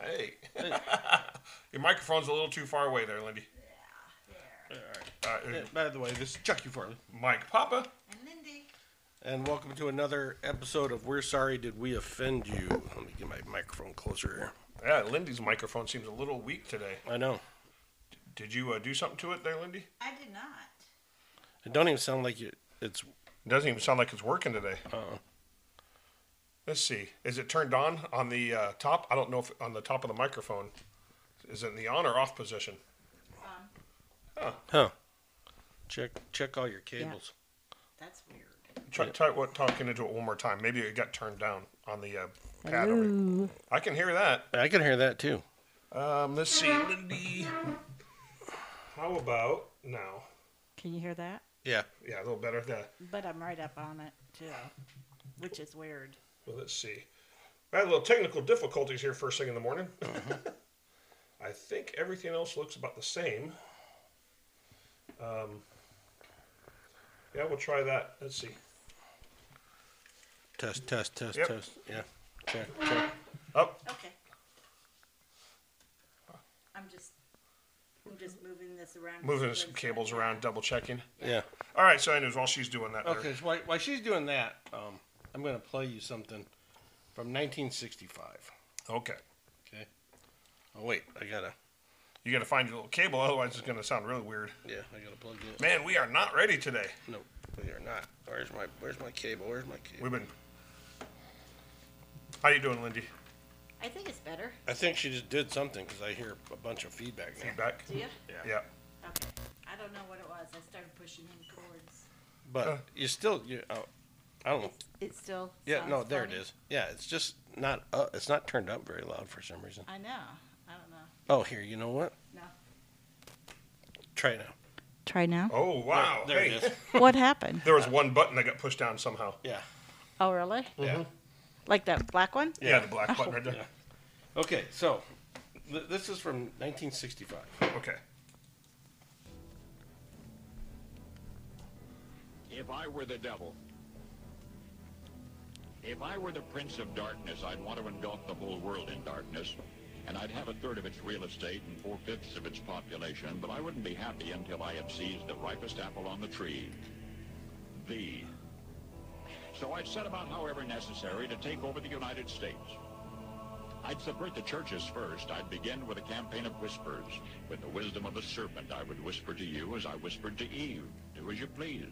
Hey. Your microphone's a little too far away there, Lindy. Yeah, there. By the way, this is Chucky Farley. Mike Papa. And Lindy. And welcome to another episode of We're Sorry Did We Offend You. Let me get my microphone closer here. Yeah, Lindy's microphone seems a little weak today. I know. Did you do something to it there, Lindy? I did not. It don't even sound like it's... It doesn't even sound like it's working today. Uh-uh. Let's see. Is it turned on the top? I don't know if on the top of the microphone. Is it in the on or off position? Huh. Check all your cables. That's weird. Try talking into it one more time. Maybe it got turned down on the pad. Over. I can hear that. I can hear that too. Let's see, Lindy. How about now? Can you hear that? Yeah. Yeah, a little better. But I'm right up on it, too, which is weird. Well, let's see. I had a little technical difficulties here first thing in the morning. I think everything else looks about the same. Yeah, we'll try that. Let's see. Test. Yep. Test. Yeah. Check. Oh. Okay. I'm just moving this around. Moving some cables around, double checking. Yeah. All right, so anyways, while she's doing that. Okay, so while she's doing that, I'm going to play you something from 1965. Okay. Okay. Oh, wait. You got to find your little cable, otherwise it's going to sound really weird. Yeah, I got to plug it in. Man, we are not ready today. No, we are not. Where's my cable? We've been... How you doing, Lindy? I think it's better. I think she just did something because I hear a bunch of feedback now. Feedback? Do you? Yeah. Okay. I don't know what it was. I started pushing in cords. But you still, I don't know. It still Yeah, sounds no, there funny. it is. Yeah, it's just not, it's not turned up very loud for some reason. I know. I don't know. Oh, here, you know what? No. Try it now. Try now. Oh, wow. There hey. it is. What happened? There was one button that got pushed down somehow. Yeah. Oh, really? Yeah. Like that black one? Yeah, the black button right there. Yeah. Okay, so this is from 1965. Okay. If I were the devil, if I were the prince of darkness, I'd want to engulf the whole world in darkness, and I'd have a third of its real estate and 4/5 of its population, but I wouldn't be happy until I had seized the ripest apple on the tree. So I'd set about, however necessary, to take over the United States. I'd subvert the churches first. I'd begin with a campaign of whispers. With the wisdom of the serpent, I would whisper to you as I whispered to Eve. Do as you please.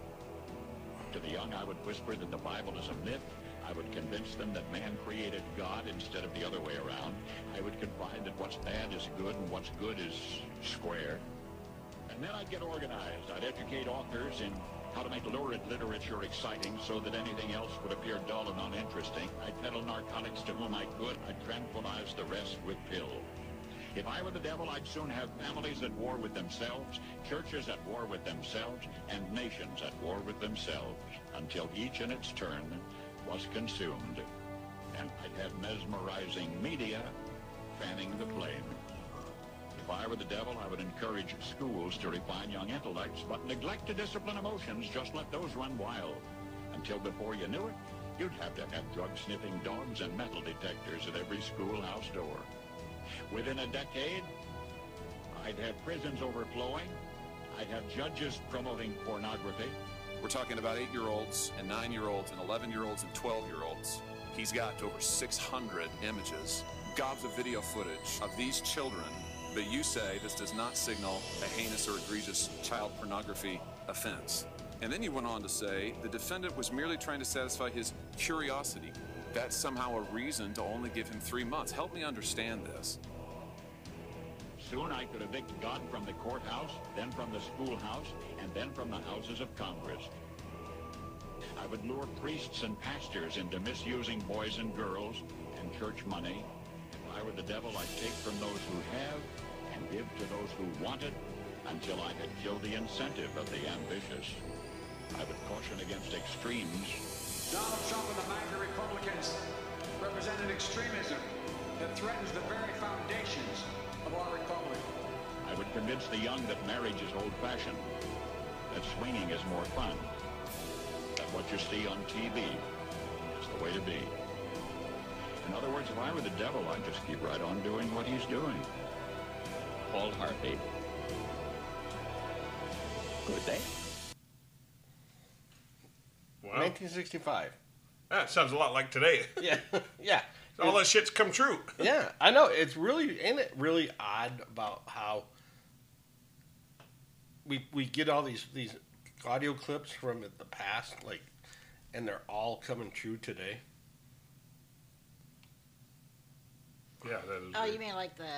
To the young, I would whisper that the Bible is a myth. I would convince them that man created God instead of the other way around. I would confide that what's bad is good and what's good is square. And then I'd get organized. I'd educate authors in how to make lurid literature exciting so that anything else would appear dull and uninteresting. I'd peddle narcotics to whom I could. I'd tranquilize the rest with pills. If I were the devil, I'd soon have families at war with themselves, churches at war with themselves, and nations at war with themselves, until each in its turn was consumed. And I'd have mesmerizing media fanning the flame. If I were the devil, I would encourage schools to refine young intellects, but neglect to discipline emotions, just let those run wild. Until before you knew it, you'd have to have drug-sniffing dogs and metal detectors at every schoolhouse door. Within a decade, I'd have prisons overflowing. I'd have judges promoting pornography. We're talking about 8-year-olds and 9-year-olds and 11-year-olds and 12-year-olds. He's got over 600 images, gobs of video footage of these children. But you say this does not signal a heinous or egregious child pornography offense. And then you went on to say the defendant was merely trying to satisfy his curiosity. That's somehow a reason to only give him 3 months. Help me understand this. Soon I could evict God from the courthouse, then from the schoolhouse, and then from the houses of Congress. I would lure priests and pastors into misusing boys and girls and church money. If I were the devil, I'd take from those who have and give to those who want it until I had killed the incentive of the ambitious. I would caution against extremes. Donald Trump and the MAGA Republicans represent an extremism that threatens the very foundations of our republic. I would convince the young that marriage is old-fashioned, that swinging is more fun, that what you see on TV is the way to be. In other other words, if I were the devil, I'd just keep right on doing what he's doing. Hold heartbeat. Good day. Wow. 1965. That sounds a lot like today. Yeah, yeah. All that shit's come true. Yeah, I know. It's really, ain't it really odd about how we get all these audio clips from the past, like, and they're all coming true today. Yeah, that is. Oh, weird. you mean like the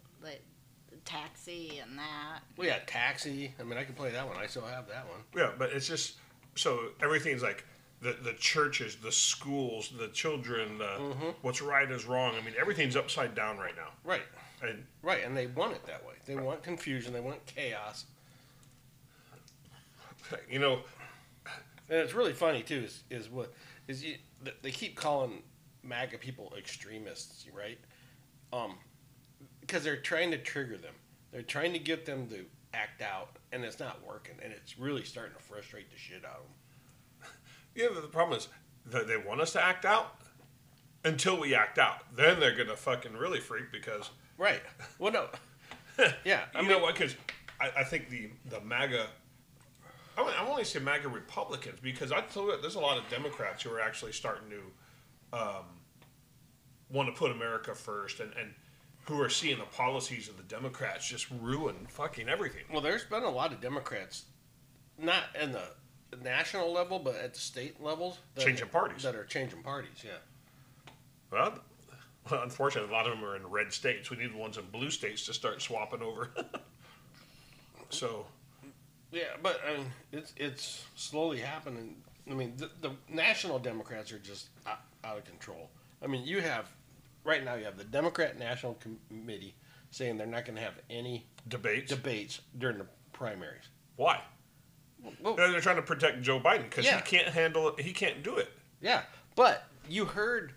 taxi and that? Well, yeah, Taxi. I mean, I can play that one. I still have that one. Yeah, but it's just so everything's like the churches, the schools, the children, what's right is wrong. I mean, everything's upside down right now. Right, And right, and they want it that way. They want confusion. They want chaos. you know, And it's really funny too. They keep calling MAGA people extremists, right? Because they're trying to trigger them. They're trying to get them to act out, and it's not working. And it's really starting to frustrate the shit out of them. yeah. The problem is that they want us to act out until we act out. Then they're gonna fucking really freak because Right. Well, no. Yeah. you know what? Because I think the MAGA. I only say MAGA Republicans because I told you there's a lot of Democrats who are actually starting to want to put America first and who are seeing the policies of the Democrats just ruin fucking everything. Well, there's been a lot of Democrats, not in the national level, but at the state levels, Changing parties. That are changing parties. Yeah. Well, unfortunately, a lot of them are in red states. We need the ones in blue states to start swapping over. So, Yeah, but I mean, it's slowly happening. I mean, the national Democrats are just out of control. I mean, right now you have the Democrat National Committee saying they're not going to have any debates. during the primaries. Why? Well, They're trying to protect Joe Biden because Yeah. he can't handle it. He can't do it. yeah, but you heard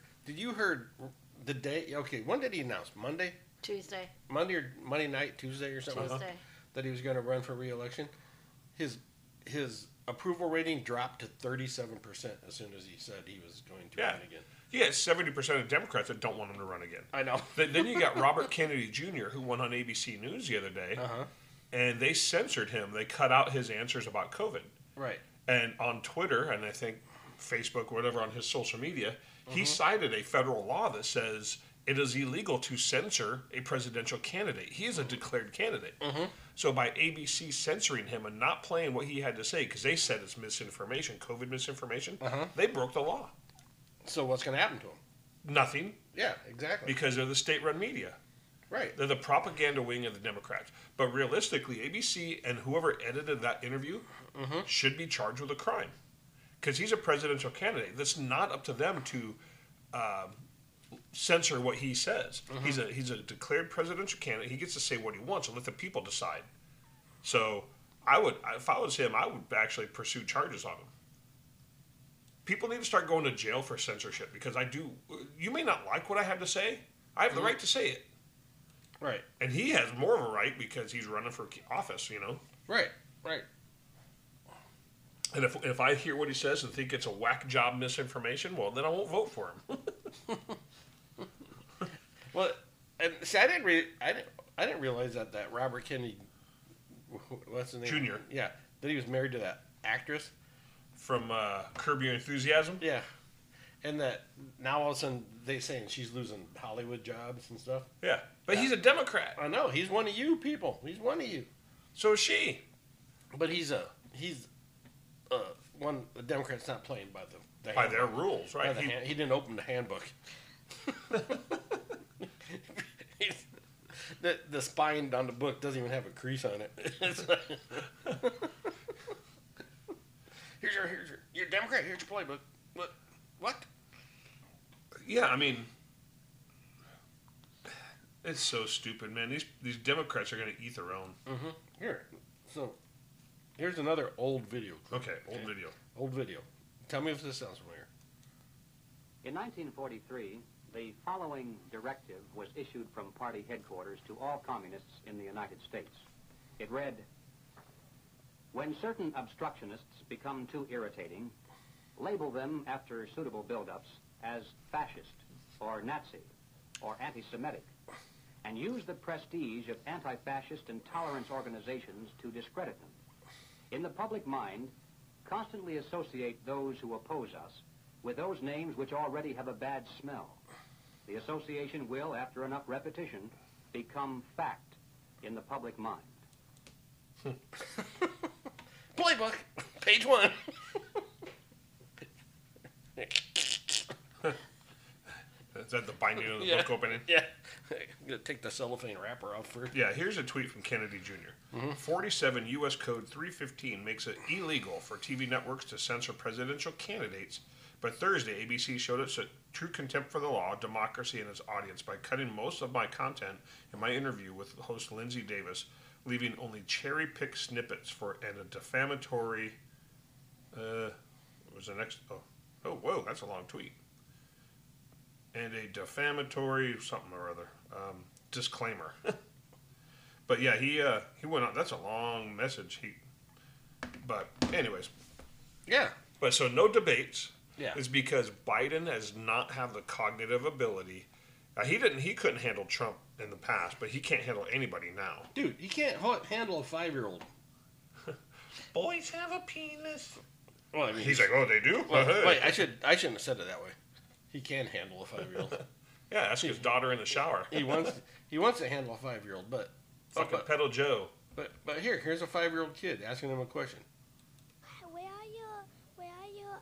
the day? Okay, when did he announce? Monday Monday night, Tuesday or something? Tuesday. That he was going to run for re-election. His approval rating dropped to 37% as soon as he said he was going to Yeah. run again. Yeah, 70% of Democrats that don't want him to run again. I know. Then you got Robert Kennedy Jr., who went on ABC News the other day, and they censored him. They cut out his answers about COVID. Right. And on Twitter, and I think Facebook, whatever, on his social media, he cited a federal law that says it is illegal to censor a presidential candidate. He is a declared candidate. So by ABC censoring him and not playing what he had to say, because they said it's misinformation, COVID misinformation, they broke the law. So what's going to happen to him? Nothing, Yeah, exactly. because they're the state-run media. Right. They're the propaganda wing of the Democrats. But realistically, ABC and whoever edited that interview should be charged with a crime. Because he's a presidential candidate. That's not up to them to censor what he says. He's a declared presidential candidate. He gets to say what he wants and let the people decide. So if I was him, I would actually pursue charges on him. People need to start going to jail for censorship because you may not like what I have to say. I have the right to say it. Right. And he has more of a right because he's running for office, you know. Right. Right. And if I hear what he says and think it's a whack job misinformation, well, then I won't vote for him. Well, and see, I didn't realize that Robert Kennedy, what's his name? Jr. Yeah, that he was married to that actress. From Curb Your Enthusiasm. Yeah, and that now all of a sudden they saying she's losing Hollywood jobs and stuff. Yeah. But he's a Democrat. I know he's one of you people. He's one of you. So is she. But he's one. The Democrats not playing by the By their handbook. rules, By right? the he didn't open the handbook. The spine on the book doesn't even have a crease on it. Here's your Democrat. Here's your playbook. What? Yeah, I mean, it's so stupid, man. These Democrats are going to eat their own. Here. So, here's another old video. Okay, old video. Old video. Tell me if this sounds familiar. In 1943, the following directive was issued from party headquarters to all communists in the United States. It read, "When certain obstructionists become too irritating, label them after suitable buildups as fascist or Nazi or anti-Semitic, and use the prestige of anti-fascist and tolerance organizations to discredit them. In the public mind, constantly associate those who oppose us with those names which already have a bad smell. The association will, after enough repetition, become fact in the public mind. Playbook, page 1. Is that the binding of the Yeah. book opening? Yeah. I'm going to take the cellophane wrapper off first. Yeah, here's a tweet from Kennedy Jr. 47 U.S. Code 315 makes it illegal for TV networks to censor presidential candidates, but Thursday, ABC showed its true contempt for the law, democracy, and its audience by cutting most of my content in my interview with host Lindsay Davis, leaving only cherry-picked snippets for and a defamatory... what was the next... Oh, whoa, that's a long tweet. And a defamatory something or other disclaimer. But yeah, he went on. That's a long message. But anyways, Yeah. but so no debates. Yeah. Is because Biden does not have the cognitive ability. He couldn't handle Trump in the past, but he can't handle anybody now. Dude, you can't handle a 5-year-old. Boys have a penis. Well, I mean, He's like, oh, they do. well, wait, I shouldn't have said it that way. He can handle a 5-year-old. Yeah, ask his daughter in the shower. he wants to handle a 5-year-old, but Pedal Joe. but here's a 5-year-old kid asking him a question. Where are your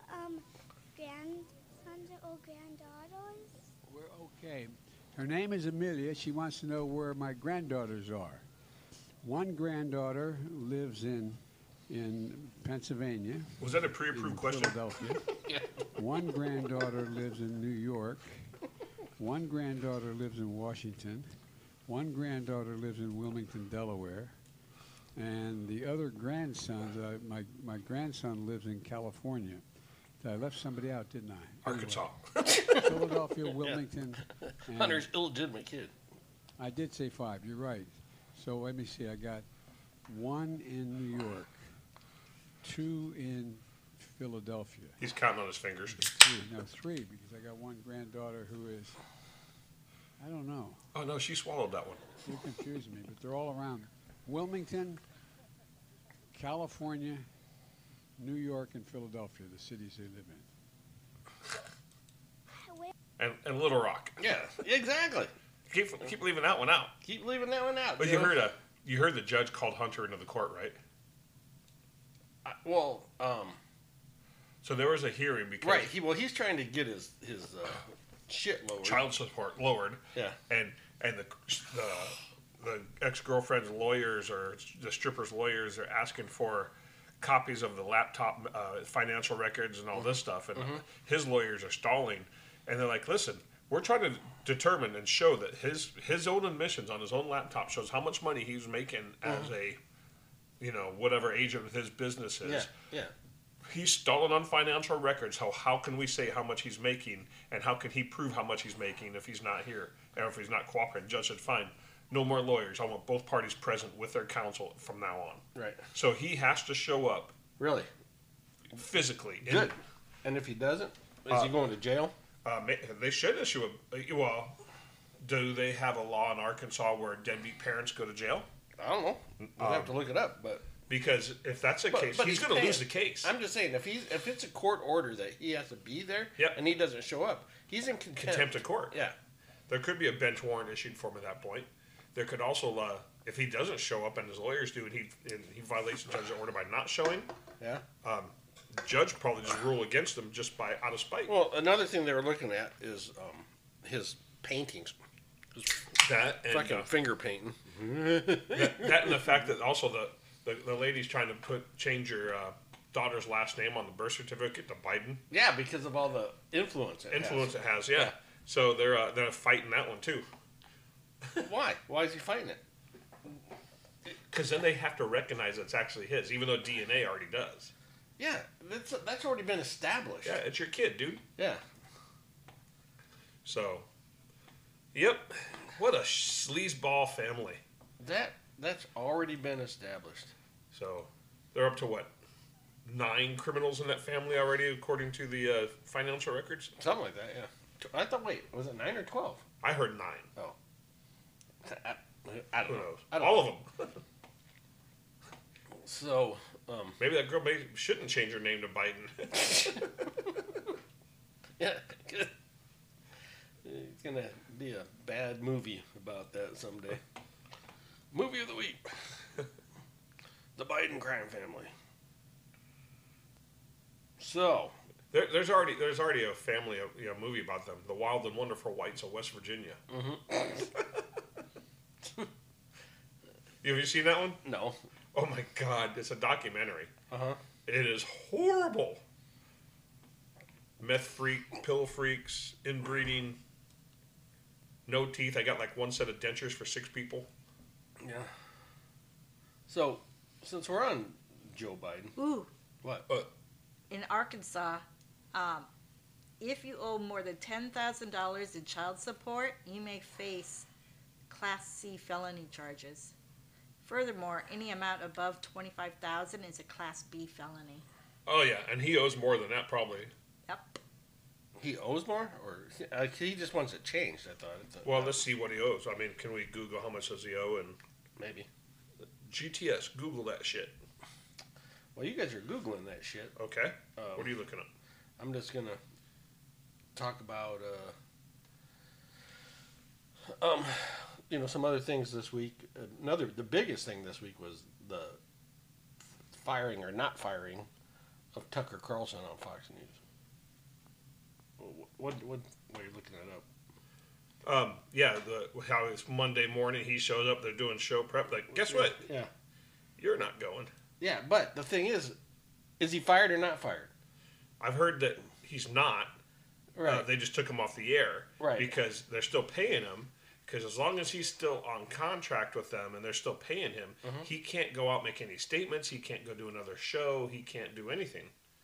grandsons or granddaughters? We're okay. Her name is Amelia. She wants to know where my granddaughters are. One granddaughter lives in Pennsylvania. Was that a pre-approved in question? Philadelphia. One granddaughter lives in New York. One granddaughter lives in Washington. One granddaughter lives in Wilmington, Delaware. And the other grandsons, my grandson lives in California. I left somebody out, didn't I? Arkansas. Anyway, Philadelphia, Wilmington. And Hunter's illegitimate kid. I did say 5. You're right. So let me see. I got 1 in New York, 2 in Philadelphia. He's counting on his fingers. 3 because I got one granddaughter who is, I don't know. Oh no, she swallowed that one. You confuse me, but they're all around Wilmington, California, New York, and Philadelphia, the cities they live in. And Little Rock. Yeah, exactly. Keep leaving that one out. Keep leaving that one out. But Joe. you heard the judge called Hunter into the court, right? So there was a hearing because Right. He's trying to get his shit lowered. child support lowered. Yeah. And the ex-girlfriend's lawyers or the stripper's lawyers are asking for copies of the laptop financial records and all this stuff, and his lawyers are stalling, and they're like, listen, we're trying to determine and show that his own admissions on his own laptop shows how much money he's making as a whatever agent of his business is. Yeah. He's stalling on financial records. How can we say how much he's making, and how can he prove how much he's making if he's not here, or if he's not cooperating? Judge said, fine, no more lawyers. I want both parties present with their counsel from now on. Right. So he has to show up Really? physically. Good. And if he doesn't, is he going to jail? They should issue well, do they have a law in Arkansas where deadbeat parents go to jail? I don't know. We'll have to look it up, but Because if that's the case, but he's going to paying. lose the case. I'm just saying, if it's a court order that he has to be there, Yep. and he doesn't show up, he's in Contempt of court. Yeah. There could be a bench warrant issued for him at that point. There could also, if he doesn't show up and his lawyers do, and he violates the judge's order by not showing, Yeah. the judge probably just rule against him just by out of spite. Well, another thing they were looking at is his paintings. His That and fucking finger painting. that and the fact that also the lady's trying to change your daughter's last name on the birth certificate to Biden. Yeah, because of all the influence. It Influence has. it has, yeah. So they're fighting that one too. Why? Why is he fighting it? Because then they have to recognize it's actually his, even though DNA already does. Yeah, that's already been established. Yeah, it's your kid, dude. Yeah. So, yep. What a sleazeball family. That's already been established. So, they're up to what? 9 criminals in that family already, according to the financial records? Something like that, yeah. I thought. Wait, was it 9 or 12? I heard 9. Oh, I don't Who know. knows? I don't All know. of them. So, Maybe that girl shouldn't change her name to Biden. yeah, it's gonna be a bad movie about that someday. Movie of the week: The Biden crime family. So, There's already a family movie about them, The Wild and Wonderful Whites of West Virginia. Have you seen that one? no. Oh my God, it's a documentary. Uh-huh. It is horrible. Meth freak, pill freaks, inbreeding, no teeth. I got like one set of dentures for 6 people. Yeah. So, since we're on Joe Biden, Ooh, what? in Arkansas, if you owe more than $10,000 in child support, you may face Class C felony charges. Furthermore, any amount above $25,000 is a Class B felony. Oh yeah, and he owes more than that probably. Yep. He owes more, or he just wants it changed? I thought. Well, let's see what he owes. I mean, can we Google how much does he owe? And maybe. GTS, Google that shit. Well, you guys are googling that shit. Okay. What are you looking up? I'm just gonna talk about some other things this week. The biggest thing this week was the firing or not firing of Tucker Carlson on Fox News. What are you looking that up? Yeah, how it's Monday morning. He shows up. They're doing show prep. Like, guess what? Yeah. You're not going. Yeah, but the thing is he fired or not fired? I've heard that he's not. Right. They just took him off the air. Right. Because they're still paying him. Because as long as he's still on contract with them and they're still paying him, he can't go out and make any statements. He can't go do another show. He can't do anything.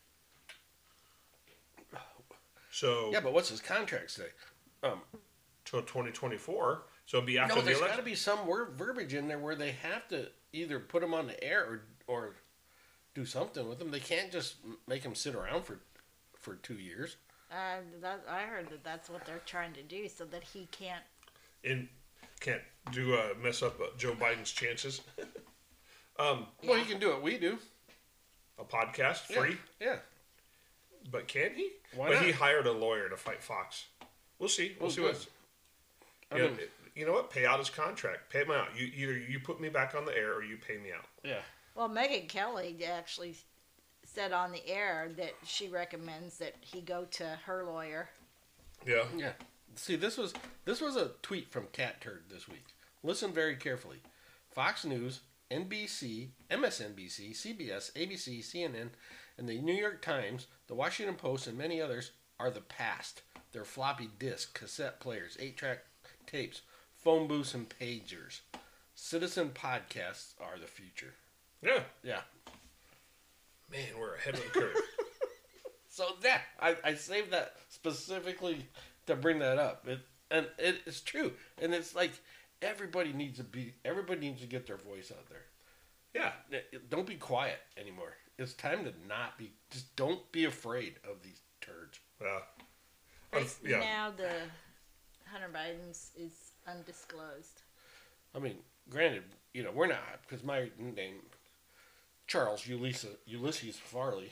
So Yeah, but what's his contract say? Till 2024. So it'll be after No, the there's got election. to be some verbiage in there where they have to either put him on the air or do something with him. They can't just make him sit around for 2 years. I heard that's what they're trying to do, so that he can't. Can't do mess up Joe Biden's chances. Well, you can do what we do. A podcast free, Yeah. but can he? Why but not? he hired a lawyer to fight Fox. We'll see. We'll see good. what's. I Yeah, mean- you know what? Pay out his contract. Pay him out. You put me back on the air, or you pay me out. Yeah. Well, Megyn Kelly actually said on the air that she recommends that he go to her lawyer. Yeah. Yeah. See, this was a tweet from Cat Turd this week. Listen very carefully. Fox News, NBC, MSNBC, CBS, ABC, CNN, and the New York Times, the Washington Post, and many others are the past. They're floppy disk, cassette players, 8-track tapes, phone booths, and pagers. Citizen podcasts are the future. Yeah. Yeah. Man, we're ahead of the curve. So yeah, I saved that specifically to bring that up. It's true, and it's like everybody needs to get their voice out there. Yeah. Don't be quiet anymore. It's time to not be. Just don't be afraid of these turds. Yeah. Right Yeah. now, the Hunter Biden's is undisclosed. I mean, granted, we're not, because my name Charles Ulysses Farley.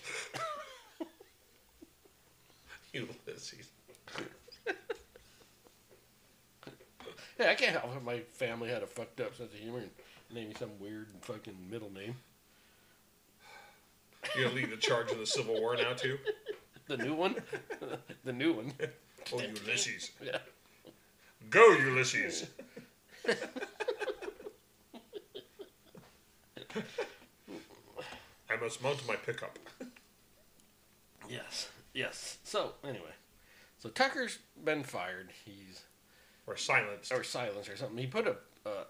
Ulysses. Hey, I can't help it. My family had a fucked up sense of humor and named me some weird fucking middle name. You're gonna lead the charge in the Civil War now too? The new one? The new one. Oh, Ulysses. Yeah. Go, Ulysses. I must mount my pickup. Yes. So, anyway. So, Tucker's been fired. He's... Or silenced. Or silenced or something. He put a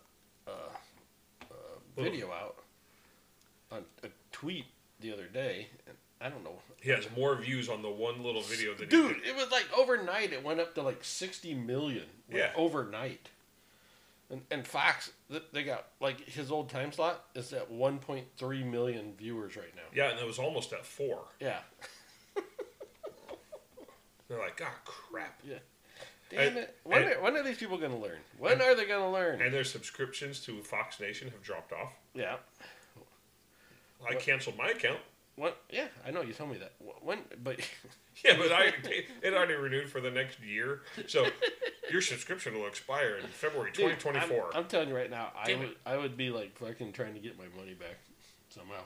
video out on a tweet the other day. And I don't know. He has more views on the one little video than Dude, he did. it was like overnight. It went up to like 60 million. Yeah. Overnight. And Fox, they got, like, his old time slot is at 1.3 million viewers right now. Yeah, and it was almost at 4. Yeah. They're like, ah, crap. Yeah. Damn it! When are these people going to learn? When are they going to learn? And their subscriptions to Fox Nation have dropped off. Yeah. I canceled my account. What? Yeah, I know you told me that. When? But yeah, but it already renewed for the next year. So your subscription will expire in February 2024. I'm telling you right now, I would be like fucking trying to get my money back somehow.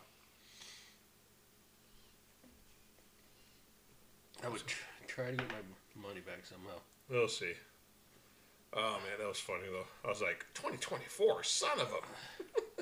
I would try to get my money back somehow. We'll see. Oh man, that was funny though. I was like, 2024, son of a.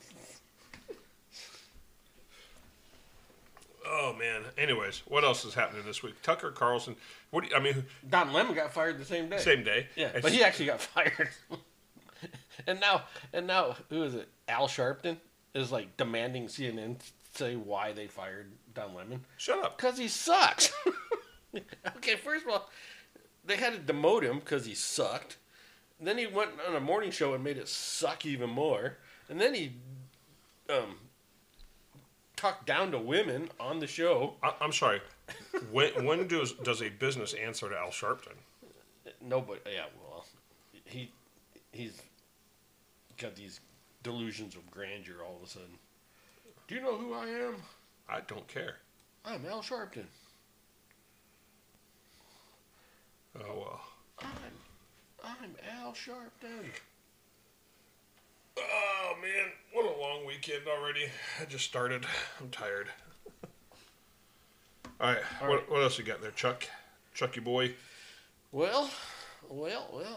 Oh man. Anyways, what else is happening this week? Tucker Carlson. Don Lemon got fired the same day. Same day. Yeah, but he actually got fired. and now, who is it? Al Sharpton is like demanding CNN say why they fired Don Lemon. Shut up. Because he sucks. Okay, first of all, they had to demote him because he sucked. Then he went on a morning show and made it suck even more. And then he talked down to women on the show. I'm sorry. When does a business answer to Al Sharpton? Nobody. Yeah, well, he's got these delusions of grandeur all of a sudden. Do you know who I am? I don't care. I'm Al Sharpton. Oh well. I'm Al Sharpton. Oh man, what a long weekend already. I just started. I'm tired. All right. What else you got there, Chuck? Chucky boy. Well. What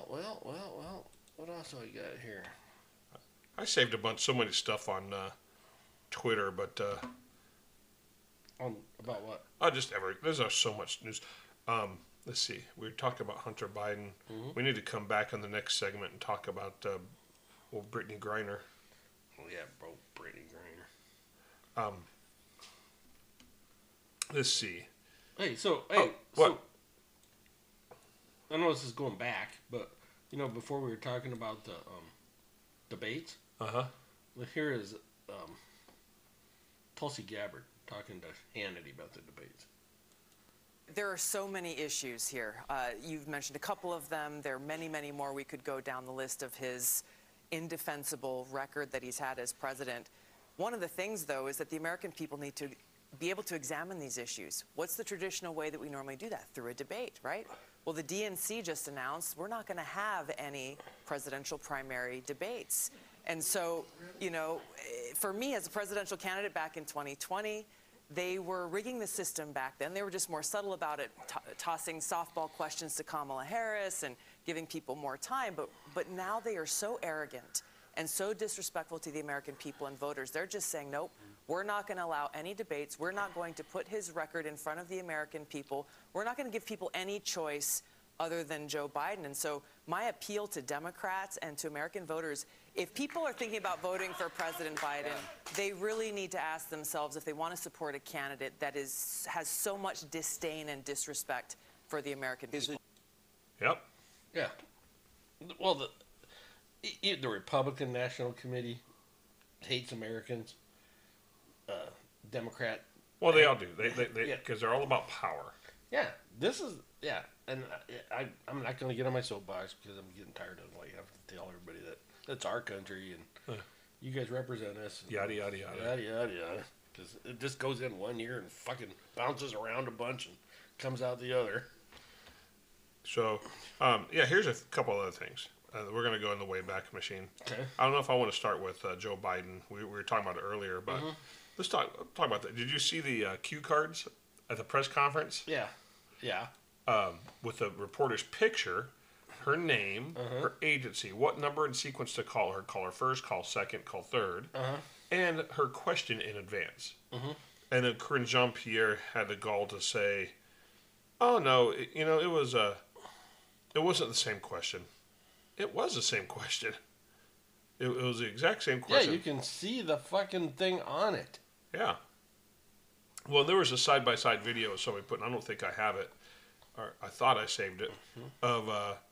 else do I got here? I saved so many stuff on Twitter, but about what? There's so much news. Let's see. We were talking about Hunter Biden. Mm-hmm. We need to come back on the next segment and talk about Brittany Griner. Oh yeah, bro, Brittany Griner. Let's see. Hey, what? So, I know this is going back, but before we were talking about the debates. Well, here is Tulsi Gabbard talking to Hannity about the debates. There are so many issues here. You've mentioned a couple of them. There are many, many more. We could go down the list of his indefensible record that he's had as president. One of the things, though, is that the American people need to be able to examine these issues. What's the traditional way that we normally do that? Through a debate, right? Well, the DNC just announced we're not going to have any presidential primary debates. And so, for me as a presidential candidate back in 2020, they were rigging the system back then. They were just more subtle about it, tossing softball questions to Kamala Harris and giving people more time. But now they are so arrogant and so disrespectful to the American people and voters. They're just saying, nope, we're not going to allow any debates. We're not going to put his record in front of the American people. We're not going to give people any choice other than Joe Biden. And so my appeal to Democrats and to American voters, if people are thinking about voting for President Biden, they really need to ask themselves if they want to support a candidate that has so much disdain and disrespect for the American people. Yep. Yeah. Well, the Republican National Committee hates Americans. Democrat. Well, they all do. They because they're all about power. Yeah. And I'm not going to get on my soapbox because I'm getting tired of having to tell everybody that that's our country and you guys represent us. Yada yada yada. Yada yada yada. Because it just goes in one ear and fucking bounces around a bunch and comes out the other. So, here's a couple other things. We're going to go in the Wayback Machine. Okay. I don't know if I want to start with Joe Biden. We were talking about it earlier, but let's talk about that. Did you see the cue cards at the press conference? Yeah. Yeah. With the reporter's picture, her name, her agency, what number and sequence to call her first, call second, call third, and her question in advance. And then Corinne Jean-Pierre had the gall to say, "Oh no, it wasn't the same question. It was the same question. It was the exact same question." Yeah, you can see the fucking thing on it. Yeah. Well, there was a side-by-side video of somebody putting, I don't think I have it, or I thought I saved it, of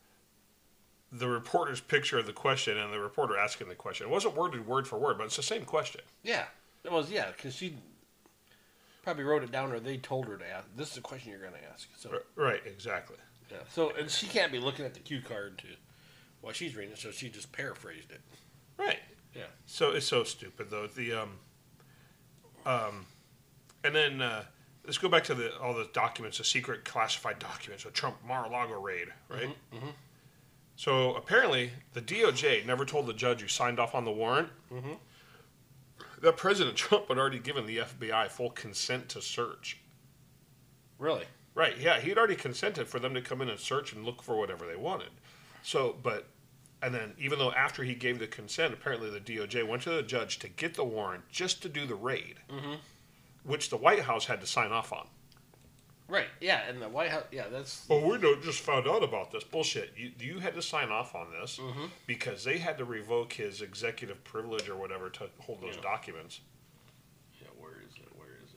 the reporter's picture of the question and the reporter asking the question. It wasn't worded word for word, but it's the same question. Yeah. It was, because she probably wrote it down or they told her to ask. This is the question you're going to ask. So. Right, exactly. Yeah. So, and she can't be looking at the cue card while she's reading it, so she just paraphrased it. Right. Yeah. So it's so stupid though. And then let's go back to all the documents, the secret classified documents, the Trump Mar-a-Lago raid, right? Mm-hmm. So apparently the DOJ never told the judge who signed off on the warrant that President Trump had already given the FBI full consent to search. Really? Right, yeah, he had already consented for them to come in and search and look for whatever they wanted. And then even though after he gave the consent, apparently the DOJ went to the judge to get the warrant just to do the raid, which the White House had to sign off on. Right, yeah, and the White House, yeah, that's... Well, we just found out about this. Bullshit. You had to sign off on this because they had to revoke his executive privilege or whatever to hold those documents. Yeah, where is it?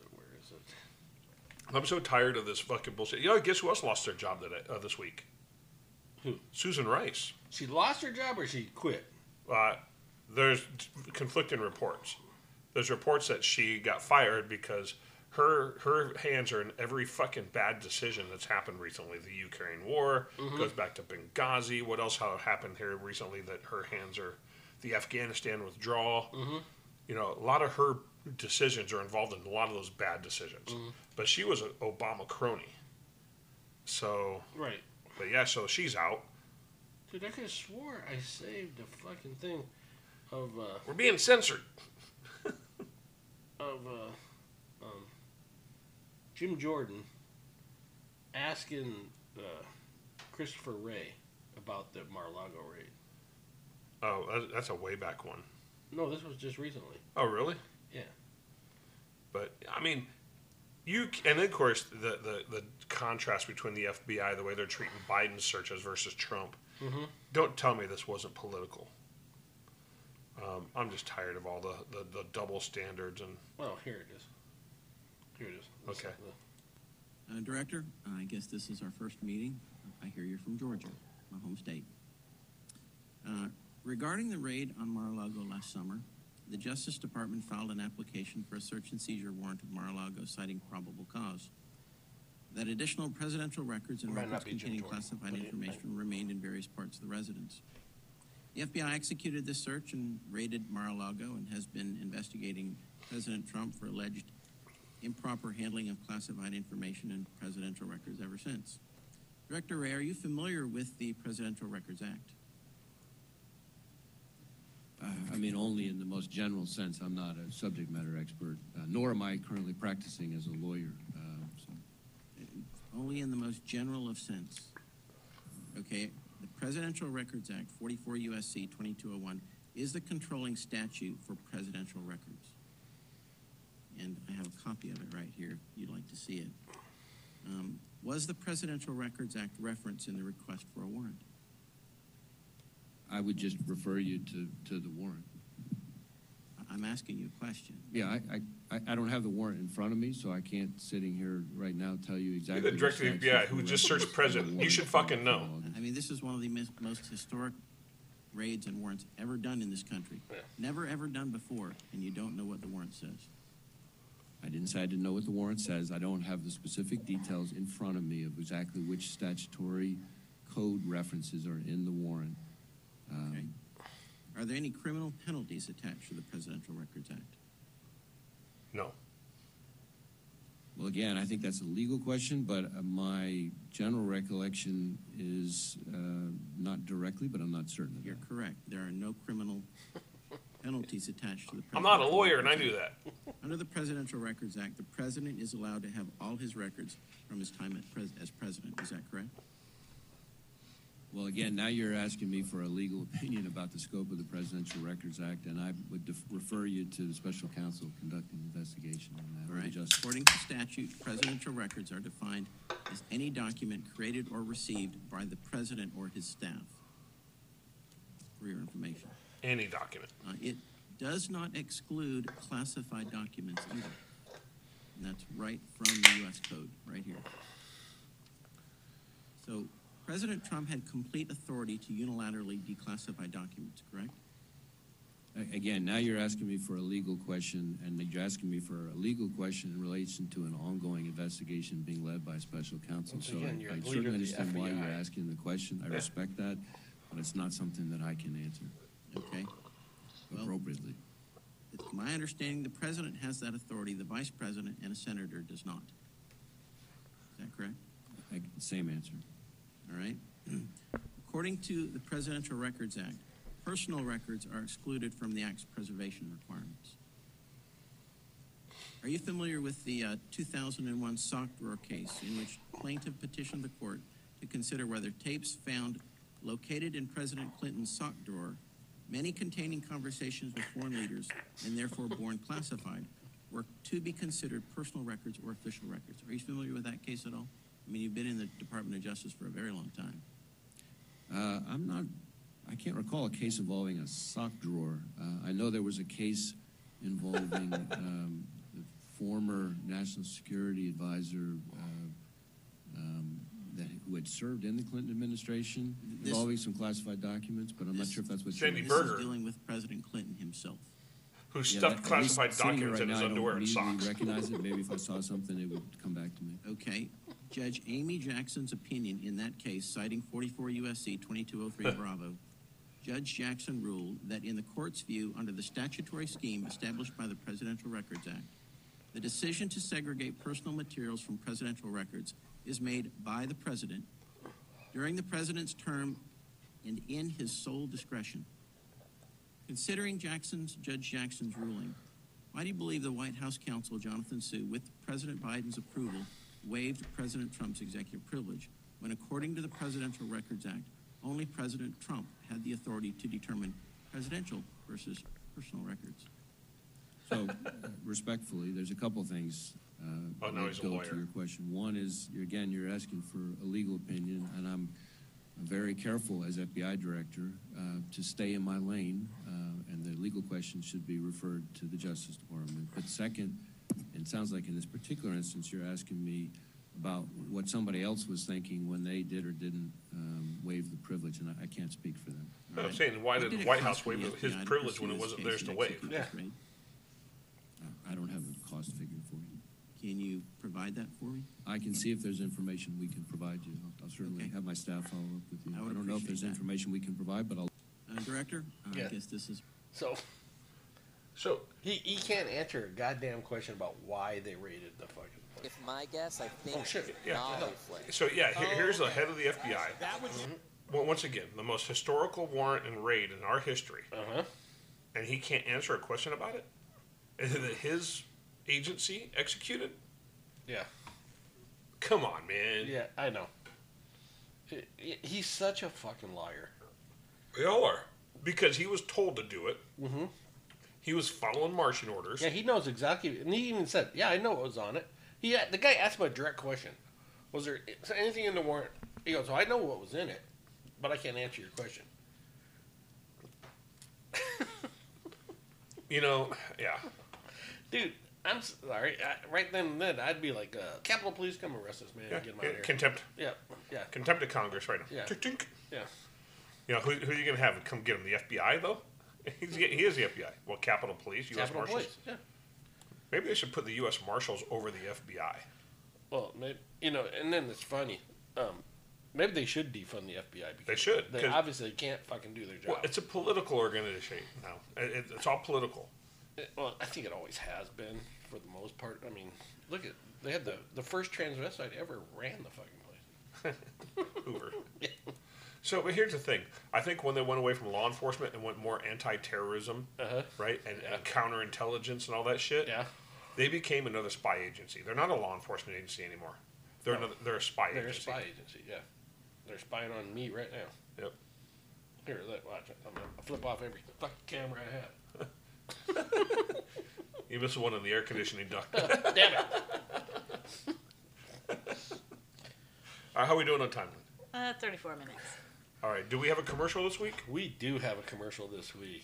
I'm so tired of this fucking bullshit. Guess who else lost their job this week? Who? Susan Rice. She lost her job or she quit? There's conflicting reports. There's reports that she got fired because her hands are in every fucking bad decision that's happened recently. The Ukraine war goes back to Benghazi. What else happened here recently that her hands are? The Afghanistan withdrawal. A lot of her decisions are involved in a lot of those bad decisions. But she was an Obama crony. So right. But yeah, so she's out. Dude, I could have swore I saved the fucking thing of we're being censored. of Jim Jordan asking Christopher Wray about the Mar-a-Lago raid. Oh, that's a way back one. No, this was just recently. Oh, really? Yeah. But I mean, and then of course the contrast between the FBI, the way they're treating Biden's searches versus Trump. Don't tell me this wasn't political. I'm just tired of all the double standards and. Well, here it is. Okay. Director, I guess this is our first meeting. I hear you're from Georgia, my home state. Regarding the raid on Mar-a-Lago last summer, the Justice Department filed an application for a search and seizure warrant of Mar-a-Lago citing probable cause. That additional presidential records and records containing classified information remained in various parts of the residence. The FBI executed this search and raided Mar-a-Lago and has been investigating President Trump for alleged improper handling of classified information and presidential records ever since. Director Wray, are you familiar with the Presidential Records Act? Only in the most general sense. I'm not a subject matter expert, nor am I currently practicing as a lawyer. Only in the most general of sense. Okay, the Presidential Records Act, 44 U.S.C. 2201, is the controlling statute for presidential records. And I have a copy of it right here if you'd like to see it. Was the Presidential Records Act referenced in the request for a warrant? I would just refer you to the warrant. I'm asking you a question. Yeah, I don't have the warrant in front of me, so I can't, sitting here right now, tell you exactly. You're the director of the FBI who just searched president. You should fucking know. I mean, this is one of the most historic raids and warrants ever done in this country. Yeah. Never, ever done before, and you don't know what the warrant says. I didn't say I didn't know what the warrant says. I don't have the specific details in front of me of exactly which statutory code references are in the warrant. Okay. Are there any criminal penalties attached to the Presidential Records Act? No. Well, again, I think that's a legal question, but my general recollection is not directly, but I'm not certain of You're that. correct. There are no criminal penalties attached to the I'm Presidential not a lawyer, and I Records knew Act. that. Under the Presidential Records Act, the President is allowed to have all his records from his time as President. Is that correct? Well, again, now you're asking me for a legal opinion about the scope of the Presidential Records Act, and I would refer you to the special counsel conducting the investigation on that. All right. Just According to statute, presidential records are defined as any document created or received by the President or his staff. For your information. Any document. It does not exclude classified documents either. And that's right from the U.S. Code, right here. So, President Trump had complete authority to unilaterally declassify documents, correct? Again, now you're asking me for a legal question, and you're asking me for a legal question in relation to an ongoing investigation being led by special counsel. Once So again, you're I a leader certainly of the understand why FBI. you're asking the question. I respect that, but it's not something that I can answer Okay. Well, appropriately. it's my understanding the president has that authority, the vice president and a senator does not. Is that correct? Same answer. All right. According to the Presidential Records Act, personal records are excluded from the Act's preservation requirements. Are you familiar with the 2001 sock drawer case in which plaintiff petitioned the court to consider whether tapes found located in President Clinton's sock drawer, many containing conversations with foreign leaders and therefore born classified, were to be considered personal records or official records? Are you familiar with that case at all? I mean, you've been in the Department of Justice for a very long time. I can't recall a case involving a sock drawer. I know there was a case involving the former National Security Advisor who had served in the Clinton administration, involving some classified documents, but I'm not sure if that's what Sandy This Berger. is dealing with President Clinton himself. Who stuffed classified documents in his underwear and I socks. recognize it. Maybe if I saw something, it would come back to me. Okay. Judge Amy Jackson's opinion in that case, citing 44 U.S.C. 2203 Bravo, Judge Jackson ruled that in the court's view, under the statutory scheme established by the Presidential Records Act, the decision to segregate personal materials from presidential records is made by the president during the president's term and in his sole discretion. Considering Judge Jackson's ruling, why do you believe the White House counsel, Jonathan Sue, with President Biden's approval, waived President Trump's executive privilege when, according to the Presidential Records Act, only President Trump had the authority to determine presidential versus personal records? So, respectfully, there's a couple things Oh, no, that he's a go lawyer. to your question. One is, again, you're asking for a legal opinion, and I'm very careful as FBI director to stay in my lane, and the legal question should be referred to the Justice Department. But second, it sounds like in this particular instance, you're asking me about what somebody else was thinking when they did or didn't waive the privilege, and I can't speak for them. I'm saying, why did the White House waive his privilege when it wasn't theirs to waive? Yeah. I don't have a cost figure for you. Can you provide that for me? I can see if there's information we can provide you. I'll certainly Okay. have my staff follow up with you. I would I don't know if there's appreciate that. information we can provide, but I'll. Director, Yeah. I guess this is So he can't answer a goddamn question about why they raided the fucking place. If my guess, I think Oh, shit. Yeah. conflict. So yeah, here's the head of the FBI. Well, once again, the most historical warrant and raid in our history, and he can't answer a question about it. And that his agency executed. Yeah. Come on, man. Yeah, I know. He's such a fucking liar. They all are, because he was told to do it. Mm-hmm. He was following marching orders. Yeah, he knows exactly, and he even said, "Yeah, I know what was on it." The guy asked him a direct question: "Was there anything in the warrant?" He goes, "Well, I know what was in it, but I can't answer your question." You know, yeah. Dude, I'm sorry. Right then and then, I'd be like, Capitol Police, come arrest this man Yeah, and get him out of here. contempt. Yeah, yeah. Contempt of Congress right now. Yeah. Tink, tink. Yeah. You know, who are you going to have come get him? The FBI, though? He is the FBI. Well, Capitol Police, U.S. Capitol Marshals. Police, yeah. Maybe they should put the U.S. Marshals over the FBI. Well, maybe, and then it's funny. Maybe they should defund the FBI because They should, They 'cause- obviously can't fucking do their job. Well, it's a political organization now. It's all political. Well, I think it always has been for the most part. I mean, look at they had the first transvestite ever ran the fucking place. Hoover. So, but here's the thing. I think when they went away from law enforcement and went more anti-terrorism, right, and counterintelligence and all that shit, they became another spy agency. They're not a law enforcement agency anymore. They're a spy They're agency. a spy agency, yeah. They're spying on me right now. Yep. Here, watch. I'm gonna flip off every fucking camera I have. You missed one in the air conditioning duct. Damn it. How are we doing on time? 34 minutes. All right. Do we have a commercial this week? We do have a commercial this week.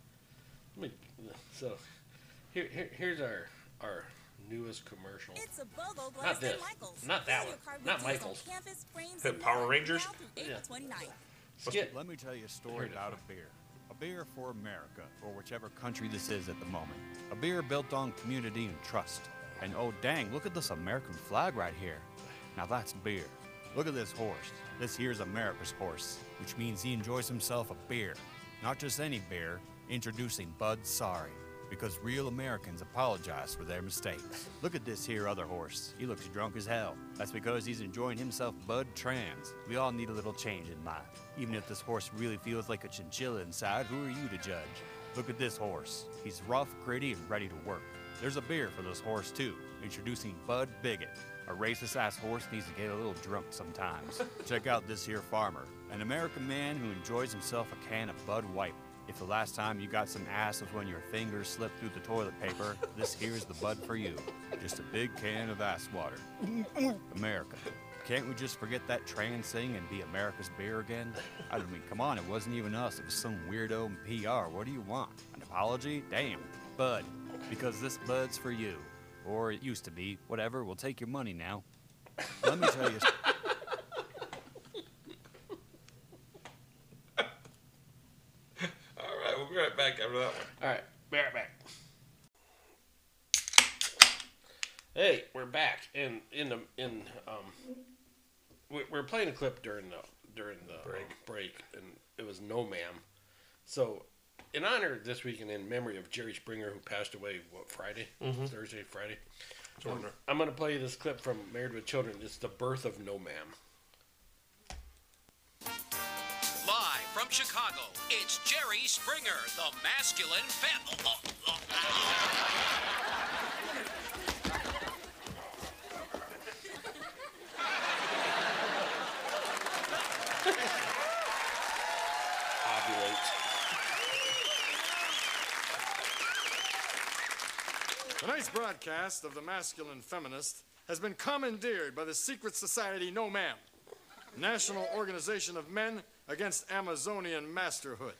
So, here's our newest commercial. It's a BOGO Not Glass this. Michaels. Not that Fill your one. car with Not deals on Michaels. Canvas, frames, That and Power more Rangers? now through April 29th. Let me tell you a story about a beer. A A beer for America, or whichever country this is at the moment. A beer built on community and trust. And oh dang, look at this American flag right here. Now that's beer. Look at this horse. This here's America's horse, which means he enjoys himself a beer. Not just any beer, introducing Bud Sorry. Because real Americans apologize for their mistakes. Look at this here other horse. He looks drunk as hell. That's because he's enjoying himself Bud Trans. We all need a little change in life. Even if this horse really feels like a chinchilla inside, who are you to judge? Look at this horse. He's rough, gritty, and ready to work. There's a beer for this horse too. Introducing Bud Bigot. A racist-ass horse needs to get a little drunk sometimes. Check out this here farmer. An American man who enjoys himself a can of Bud White. If the last time you got some ass was when your fingers slipped through the toilet paper, this here's the Bud for you. Just a big can of ass water. America. Can't we just forget that trans thing and be America's beer again? I mean, come on, it wasn't even us. It was some weirdo in PR. What do you want? An apology? Damn. Bud. Because this Bud's for you. Or it used to be. Whatever, we'll take your money now. Let me tell you... We'll be right back after that one. All right, be right back. Hey, we're back, and we're playing a clip during the break, and it was No Ma'am. So, in honor this week and in memory of Jerry Springer, who passed away Friday, Thursday, Friday. I'm going to play you this clip from Married with Children. It's the birth of No Ma'am. Live from Chicago, it's Jerry Springer, the masculine Tonight's broadcast of The Masculine Feminist has been commandeered by the secret society No Ma'am, National Organization of Men Against Amazonian Masterhood.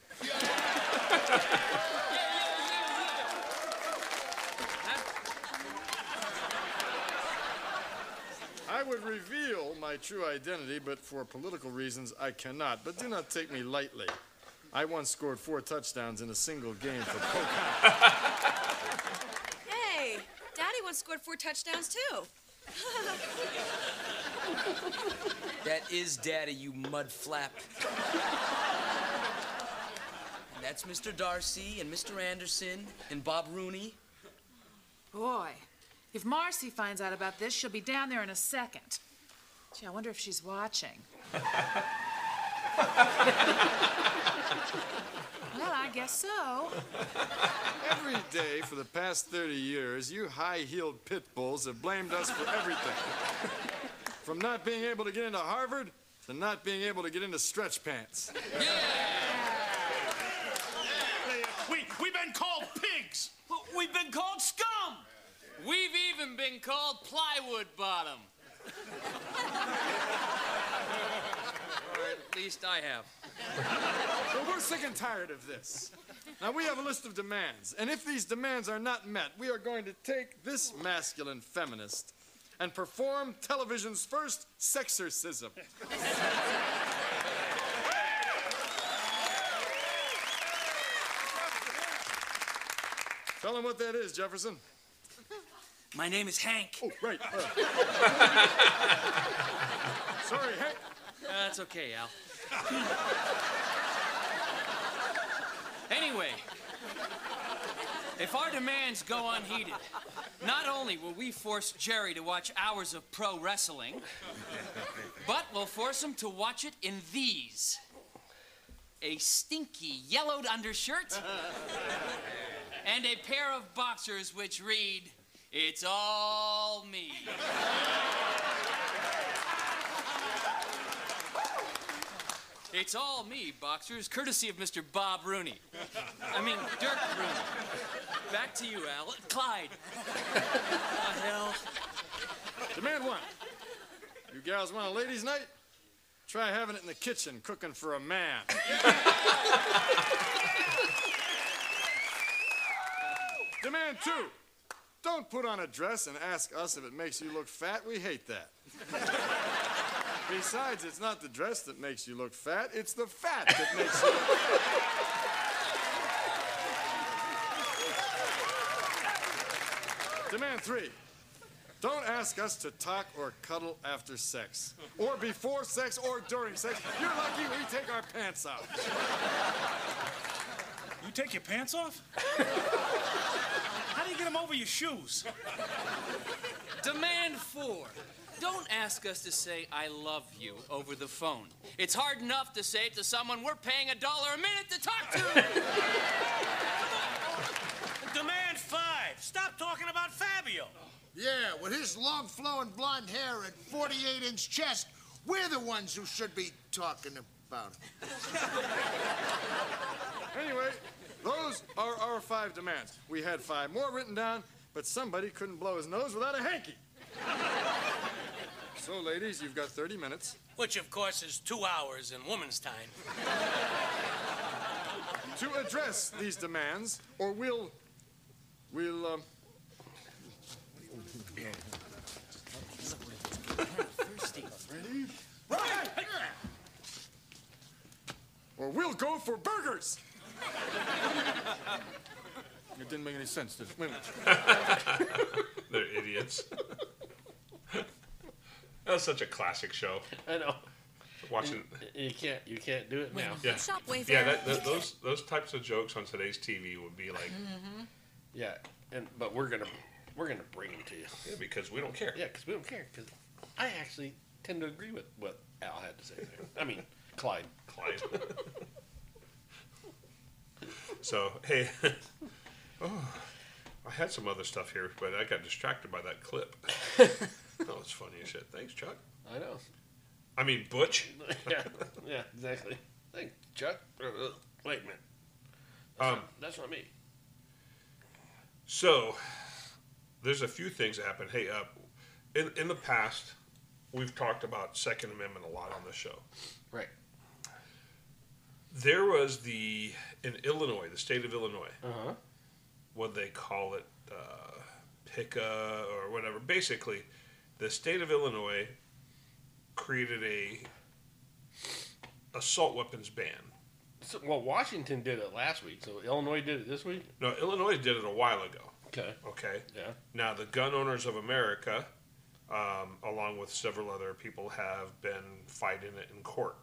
I would reveal my true identity, but for political reasons I cannot. But do not take me lightly. I once scored 4 touchdowns in a single game for Polk County. Hey, Daddy once scored 4 touchdowns too. That is Daddy, you mud flap. And that's Mr. Darcy and Mr. Anderson and Bob Rooney. Boy, if Marcy finds out about this, she'll be down there in a second. Gee, I wonder if she's watching. Well, I guess so. Every day for the past 30 years, you high-heeled pit bulls have blamed us for everything. From not being able to get into Harvard to not being able to get into stretch pants. Yeah! We've been called pigs! We've been called scum! We've even been called plywood bottom. Or at least I have. Well, we're sick and tired of this. Now, we have a list of demands, and if these demands are not met, we are going to take this masculine feminist and perform television's first sexorcism. Tell him what that is, Jefferson. My name is Hank. Oh, right. Sorry, Hank. That's okay, Al. Anyway, if our demands go unheeded, not only will we force Jerry to watch hours of pro wrestling, but we'll force him to watch it in these. A stinky yellowed undershirt and a pair of boxers which read, "It's all me." It's all me, boxers, courtesy of Mr. Bob Rooney. I mean, Dirk Rooney. Back to you, Al. Clyde. What the hell? Demand 1. You gals want a ladies' night? Try having it in the kitchen, cooking for a man. Demand 2. Don't put on a dress and ask us if it makes you look fat. We hate that. Besides, it's not the dress that makes you look fat, it's the fat that makes you look fat. Demand 3. Don't ask us to talk or cuddle after sex, or before sex, or during sex. You're lucky we take our pants off. You take your pants off? How do you get them over your shoes? Demand 4. Don't ask us to say I love you over the phone. It's hard enough to say it to someone we're paying $1 a minute to talk to. Demand 5. Stop talking about Fabio. Yeah, with his long flowing blonde hair and 48-inch chest, we're the ones who should be talking about him. Anyway, those are our 5 demands. We had 5 more written down, but somebody couldn't blow his nose without a hanky. So, ladies, you've got 30 minutes. Which, of course, is 2 hours in woman's time. To address these demands, or we'll go for burgers. It didn't make any sense, did it? Wait a minute. They're idiots. That was such a classic show. I know. Watching. You can't do it now. Yeah. Shop Wayfair. Yeah, those types of jokes on today's TV would be like. Yeah, but we're gonna bring them to you. Yeah, because we don't care. Yeah, because we don't care. Because I actually tend to agree with what Al had to say there. I mean, Clyde. So, hey, I had some other stuff here, but I got distracted by that clip. That was funny as shit. Thanks, Chuck. I know. I mean, Butch. yeah, exactly. Thanks, Chuck. Wait a minute. That's not me. So, there's a few things that happen. Hey, in the past, we've talked about Second Amendment a lot on this show. Right. There was in Illinois, the state of Illinois, what they call it, PICA or whatever. Basically, the state of Illinois created a assault weapons ban. So, well, Washington did it last week, so Illinois did it this week? No, Illinois did it a while ago. Okay. Yeah. Now, the Gun Owners of America, along with several other people, have been fighting it in court.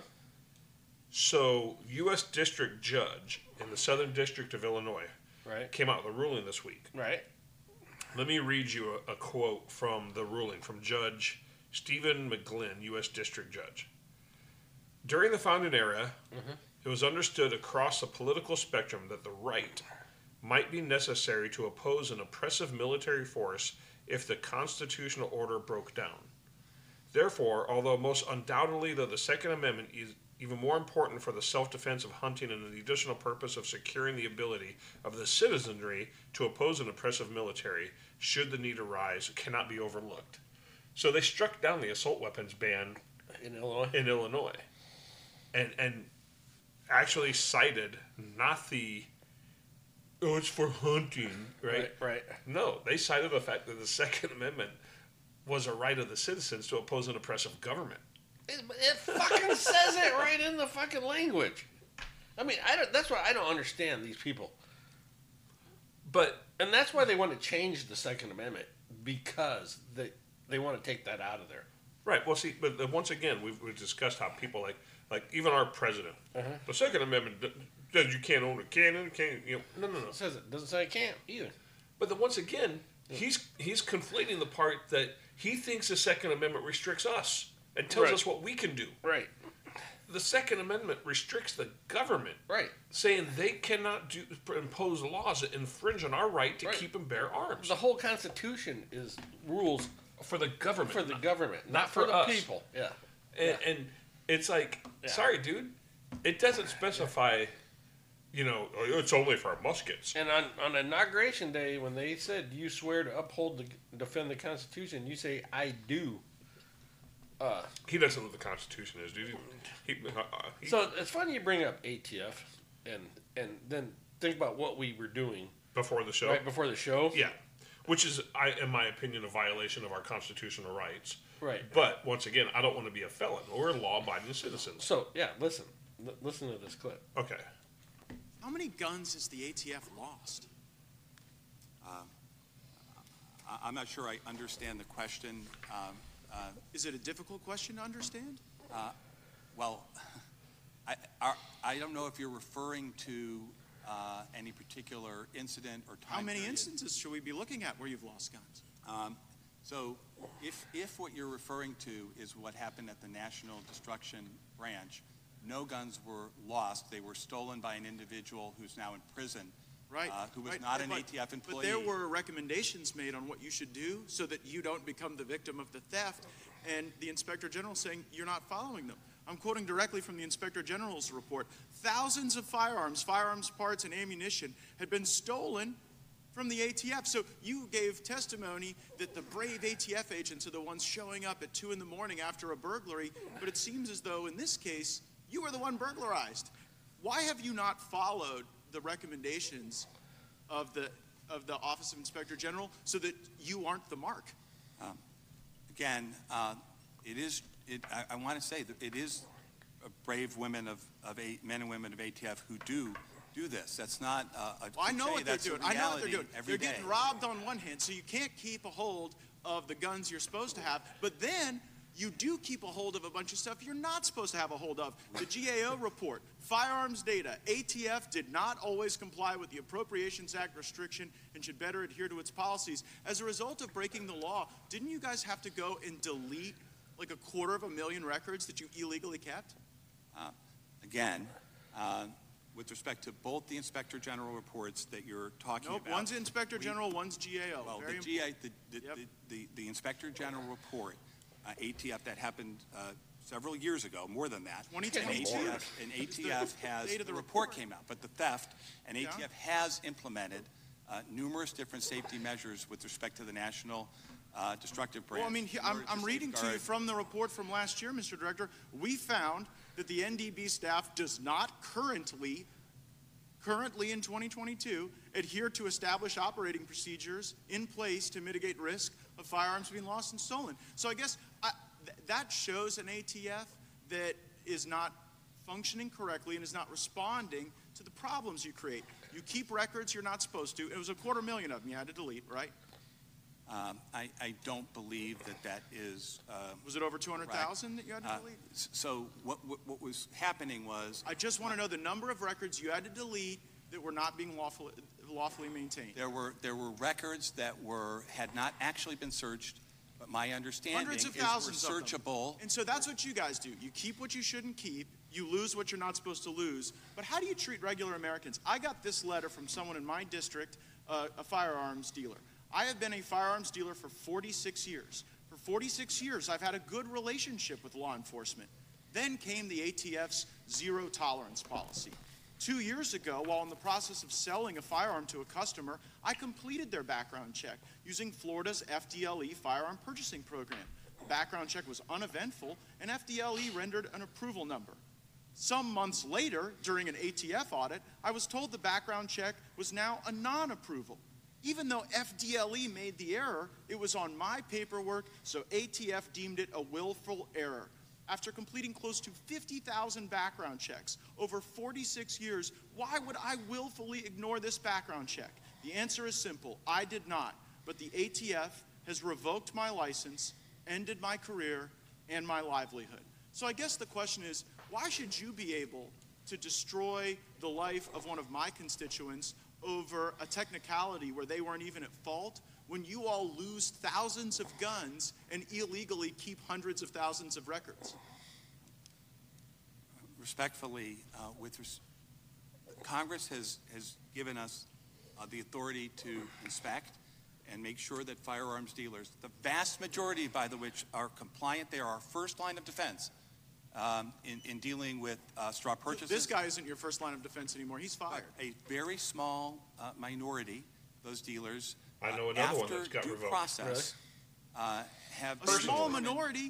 So, U.S. District Judge in the Southern District of Illinois came out with a ruling this week. Right. Let me read you a quote from the ruling from Judge Stephen McGlynn, U.S. District Judge. During the founding era, it was understood across the political spectrum that the right might be necessary to oppose an oppressive military force if the constitutional order broke down. Therefore, although most undoubtedly the Second Amendment is even more important for the self-defense of hunting and the additional purpose of securing the ability of the citizenry to oppose an oppressive military, should the need arise, cannot be overlooked. So they struck down the assault weapons ban in Illinois. And actually cited not it's for hunting, right? Right. No, they cited the fact that the Second Amendment was a right of the citizens to oppose an oppressive government. It fucking says it right in the fucking language. I mean, that's why I don't understand these people. And that's why they want to change the Second Amendment, because they want to take that out of there. Right. Well, see, but once again, we've discussed how people like even our president, the Second Amendment says you can't own a cannon, no. It says it doesn't say I can't either. But then once again, he's conflating the part that he thinks the Second Amendment restricts us and tells us what we can do. Right. The Second Amendment restricts the government. Right. Saying they cannot impose laws that infringe on our right to keep and bear arms. The whole Constitution is rules for the government. For the government, not for the us. people. Yeah. And it's like, sorry, dude, it doesn't specify, it's only for muskets. And on Inauguration Day, when they said you swear to uphold defend the Constitution, you say, I do. He doesn't know what the Constitution is, dude. So it's funny you bring up ATF and then think about what we were doing before the show. Right before the show. Yeah, which is, in my opinion, a violation of our constitutional rights. Right. But once again, I don't want to be a felon. We're law-abiding citizens. So yeah, listen to this clip. Okay. How many guns has the ATF lost? I'm not sure I understand the question. Is it a difficult question to understand? Well, I don't know if you're referring to any particular incident or time How many period. instances should we be looking at where you've lost guns? So if what you're referring to is what happened at the National Destruction Branch, no guns were lost. They were stolen by an individual who's now in prison, Right. who was right, not an but- ATF employee. But there were recommendations made on what you should do so that you don't become the victim of the theft, and the Inspector General saying you're not following them. I'm quoting directly from the Inspector General's report. Thousands of firearms parts, and ammunition had been stolen from the ATF. So you gave testimony that the brave ATF agents are the ones showing up at 2 in the morning after a burglary, but it seems as though in this case, you were the one burglarized. Why have you not followed the recommendations of the Office of Inspector General so that you aren't the mark? Again, I want to say that it is brave women men and women of ATF who do this. That's not a Well, I know cliche, what they're that's a doing. I know what they're reality doing. every They're day. getting robbed on one hand, so you can't keep a hold of the guns you're supposed to have. But then you do keep a hold of a bunch of stuff you're not supposed to have a hold of. The GAO report, firearms data, ATF did not always comply with the Appropriations Act restriction and should better adhere to its policies. As a result of breaking the law, didn't you guys have to go and delete like 250,000 records that you illegally kept? Again, with respect to both the Inspector General reports that you're talking Nope, about. one's Inspector General, one's GAO. Well, Very the Inspector General report, ATF, that happened several years ago, more than that. 2022. And ATF has, Date of the the report report. came out, but the theft, and Yeah. ATF has implemented numerous different safety measures with respect to the National Destructive Branch. Well, I mean, in order I'm reading to you safeguard- from the report from last year, Mr. Director. We found that the NDB staff does not currently in 2022, adhere to established operating procedures in place to mitigate risk of firearms being lost and stolen. So I guess that shows an ATF that is not functioning correctly and is not responding to the problems you create. You keep records you're not supposed to. It was 250,000 of them you had to delete, right? I don't believe that is. Was it over 200,000 that you had to delete? So what was happening was. I just want to know the number of records you had to delete that were not being lawfully maintained. There were records that had not actually been searched, but my understanding Hundreds of is were thousands of them. searchable. And so that's what you guys do. You keep what you shouldn't keep. You lose what you're not supposed to lose. But how do you treat regular Americans? I got this letter from someone in my district, a firearms dealer. I have been a firearms dealer for 46 years. For 46 years, I've had a good relationship with law enforcement. Then came the ATF's zero tolerance policy. 2 years ago, while in the process of selling a firearm to a customer, I completed their background check using Florida's FDLE firearm purchasing program. The background check was uneventful, and FDLE rendered an approval number. Some months later, during an ATF audit, I was told the background check was now a non-approval. Even though FDLE made the error, it was on my paperwork, so ATF deemed it a willful error. After completing close to 50,000 background checks over 46 years, why would I willfully ignore this background check? The answer is simple. I did not. But the ATF has revoked my license, ended my career, and my livelihood. So I guess the question is, why should you be able to destroy the life of one of my constituents over a technicality where they weren't even at fault, when you all lose thousands of guns and illegally keep hundreds of thousands of records? Respectfully, Congress has given us the authority to inspect and make sure that firearms dealers, the vast majority by the which are compliant, they are our first line of defense in dealing with straw purchases. This guy isn't your first line of defense anymore. He's fired. A very small minority, those dealers, I know another one that's got after due revoked. process, have A small minority,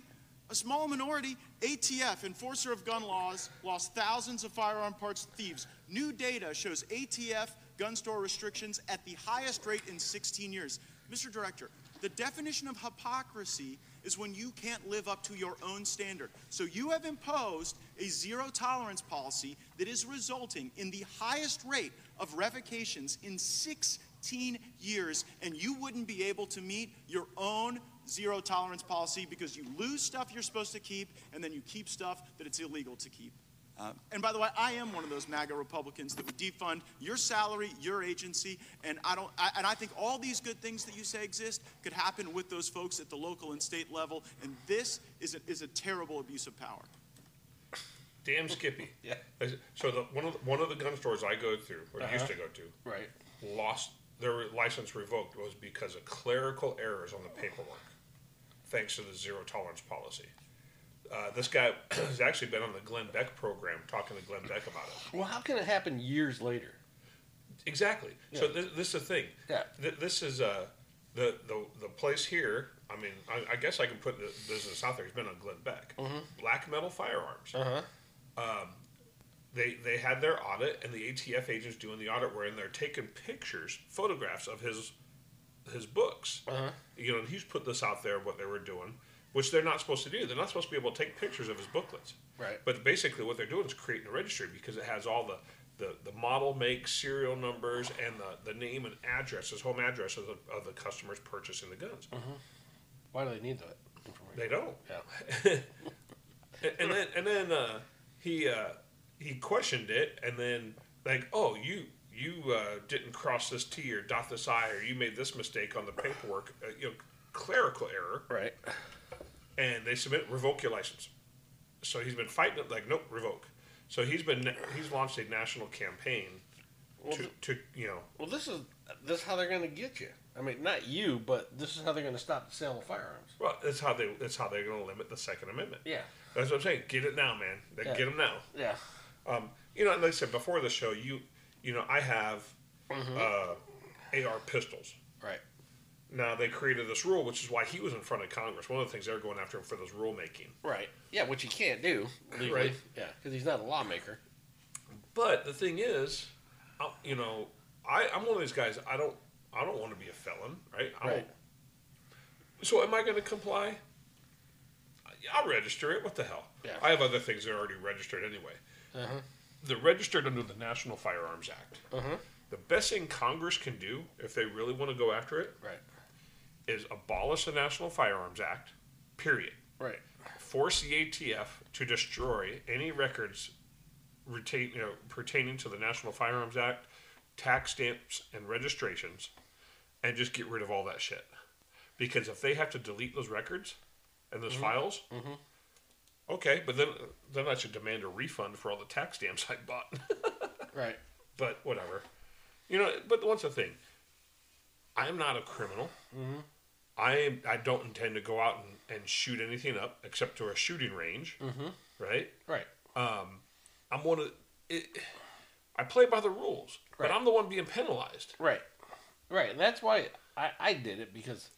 ATF, enforcer of gun laws, lost thousands of firearm parts to thieves. New data shows ATF gun store restrictions at the highest rate in 16 years. Mr. Director, the definition of hypocrisy is when you can't live up to your own standard. So you have imposed a zero tolerance policy that is resulting in the highest rate of revocations in 16 16 years, and you wouldn't be able to meet your own zero tolerance policy because you lose stuff you're supposed to keep, and then you keep stuff that it's illegal to keep. And by the way, I am one of those MAGA Republicans that would defund your salary, your agency, and I think all these good things that you say exist could happen with those folks at the local and state level, and this is a terrible abuse of power. Damn Skippy. Yeah. So one of the gun stores I go through, or used to go to, right, lost their license revoked was because of clerical errors on the paperwork, thanks to the zero tolerance policy. This guy has actually been on the Glenn Beck program talking to Glenn Beck about it. Well, how can it happen years later? Exactly. Yeah. So this is the thing. Yeah. This is the place here. I mean, I guess I can put the business out there. He's been on Glenn Beck. Mm-hmm. Black Metal Firearms. Uh-huh. They had their audit, and the ATF agents doing the audit were in there taking pictures, photographs of his books. Uh-huh. You know, and he's put this out there what they were doing, which they're not supposed to do. They're not supposed to be able to take pictures of his booklets. Right. But basically, what they're doing is creating a registry because it has all the model, make, serial numbers, and the name and address, his home address of the customers purchasing the guns. Uh-huh. Why do they need that information? They don't. Yeah. and then he questioned it, and then like, oh, you didn't cross this T or dot this I, or you made this mistake on the paperwork, clerical error. Right. And they revoke your license. So he's been fighting it like, nope, revoke. So he's launched a national campaign to Well, this is how they're going to get you. I mean, not you, but this is how they're going to stop the sale of firearms. Well, that's how they're going to limit the Second Amendment. Yeah. That's what I'm saying. Get it now, man. Get them now. Yeah. And like I said before the show, I have AR pistols. Right. Now they created this rule, which is why he was in front of Congress. One of the things they're going after him for this rulemaking. Right. Yeah, which he can't do legally. Right. Yeah, because he's not a lawmaker. But the thing is, I'm one of these guys. I don't want to be a felon, right? Right. So am I going to comply? I'll register it. What the hell? Yeah. I have other things that are already registered anyway. Uh-huh. They're registered under the National Firearms Act. Uh-huh. The best thing Congress can do, if they really want to go after it, right, is abolish the National Firearms Act, period. Right. Force the ATF to destroy any records pertaining to the National Firearms Act, tax stamps, and registrations, and just get rid of all that shit. Because if they have to delete those records and those files, okay, but then I should demand a refund for all the tax stamps I bought. Right. But whatever. But what's the thing? I am not a criminal. Mm-hmm. I don't intend to go out and shoot anything up except to a shooting range. Mm-hmm. Right? Right. I'm one of I play by the rules, but I'm the one being penalized. Right. Right. And that's why I did it because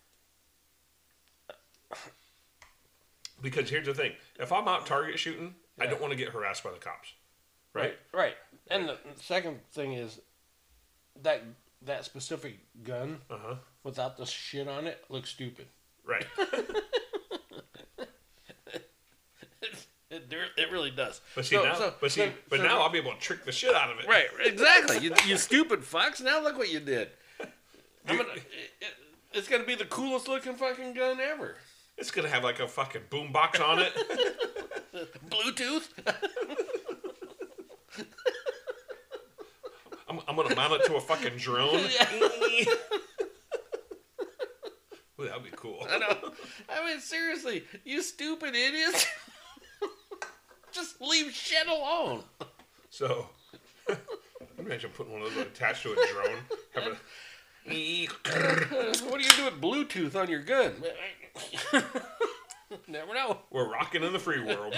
here's the thing. If I'm out target shooting, I don't want to get harassed by the cops. Right? Right. And the second thing is that specific gun without the shit on it looks stupid. Right. It really does. But now I'll be able to trick the shit out of it. Right. Exactly. You stupid fucks. Now look what you did. It's gonna be the coolest looking fucking gun ever. It's gonna have like a fucking boombox on it. Bluetooth. I'm gonna mount it to a fucking drone. Well, that'd be cool. I know. I mean, seriously, you stupid idiots. Just leave shit alone. So, imagine putting one of those attached to a drone. What do you do with Bluetooth on your gun? Never know. We're rocking in the free world.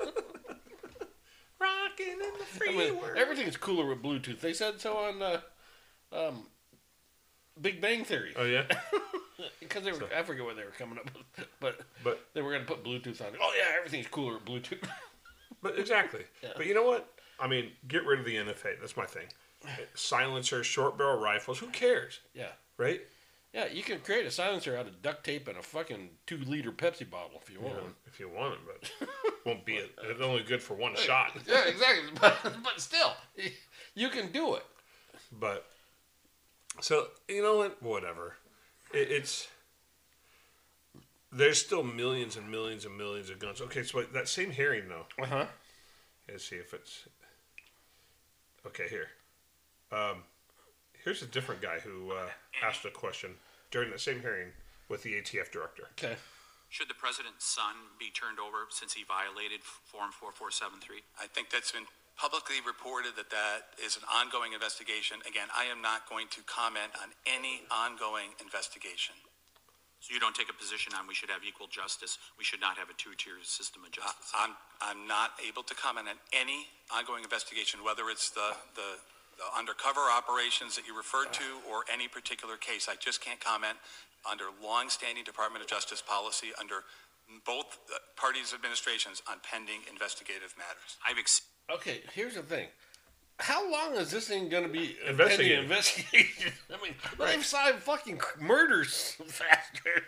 Rocking in the free world. Everything's cooler with Bluetooth. They said so on Big Bang Theory. Oh yeah. Because I forget what they were coming up with, but they were going to put Bluetooth on it. Oh yeah, everything's cooler with Bluetooth. But exactly. Yeah. But you know what? I mean, get rid of the NFA. That's my thing. Silencers, short barrel rifles. Who cares? Yeah. Right? Yeah, you can create a silencer out of duct tape and a fucking 2-liter Pepsi bottle if you want one. If you want it, but won't be. It's only good for one shot. Yeah, exactly. But still, you can do it. But So, you know what? Whatever. It's... There's still millions and millions and millions of guns. Okay, so that same hearing, though. Uh-huh. Let's see if it's... Okay, here. Here's a different guy who asked a question during the same hearing with the ATF director. Okay. Should the president's son be turned over since he violated Form 4473? I think that's been publicly reported that is an ongoing investigation. Again, I am not going to comment on any ongoing investigation. So you don't take a position on we should have equal justice, we should not have a two-tier system of justice? I'm not able to comment on any ongoing investigation, whether it's the undercover operations that you referred to or any particular case. I just can't comment under long-standing Department of Justice policy under both parties' administrations on pending investigative matters. Okay, here's the thing. How long is this thing going to be Investigated. investigation? I mean, let him solve fucking murders faster.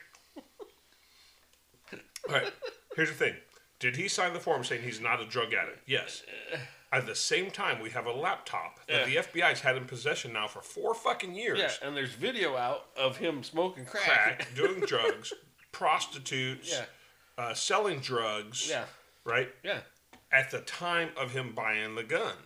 All right, here's the thing. Did he sign the form saying he's not a drug addict? Yes. At the same time, we have a laptop that the FBI's had in possession now for 4 fucking years. Yeah, and there's video out of him smoking Crack, doing drugs, prostitutes, selling drugs. Yeah. Right? Yeah. At the time of him buying the gun.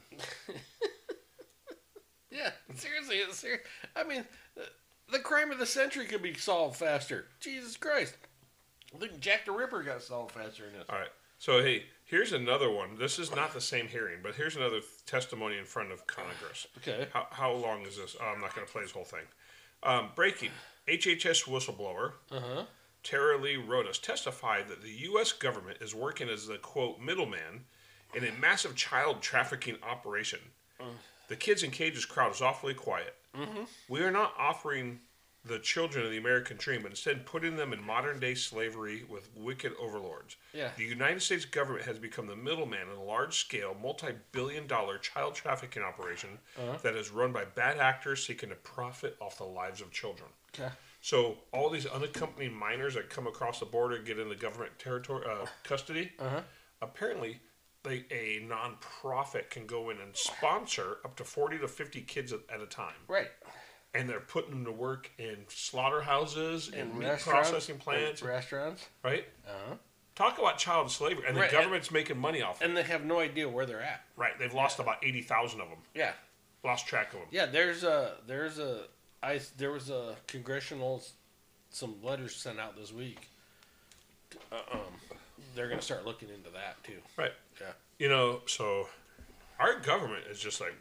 Yeah, seriously. I mean, the crime of the century could be solved faster. Jesus Christ. I think Jack the Ripper got solved faster in this. All right. So, hey, here's another one. This is not the same hearing, but here's another testimony in front of Congress. Okay. How long is this? I'm not going to play this whole thing. Breaking. HHS whistleblower Tara Lee Rodas testified that the U.S. government is working as the, quote, middleman in a massive child trafficking operation. The kids in cages crowd is awfully quiet. We are not offering the children of the American dream, but instead putting them in modern-day slavery with wicked overlords. Yeah. The United States government has become the middleman in a large-scale, multi-billion-dollar child trafficking operation that is run by bad actors seeking to profit off the lives of children. Okay. So all these unaccompanied minors that come across the border and get into government territory custody, apparently a non-profit can go in and sponsor up to 40 to 50 kids at a time. Right. And they're putting them to work in slaughterhouses, in meat restaurants, processing plants. Restaurants. Right? Talk about child slavery. And the government's making money off it. And they have no idea where they're at. Right. They've lost about 80,000 of them. Yeah. Lost track of them. Yeah, there was a congressional, some letters sent out this week. They're going to start looking into that, too. Right. Yeah. You know, so our government is just like...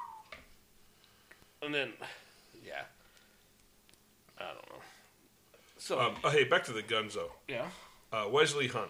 And then, yeah. I don't know. So, hey, back to the guns, though. Yeah. Wesley Hunt.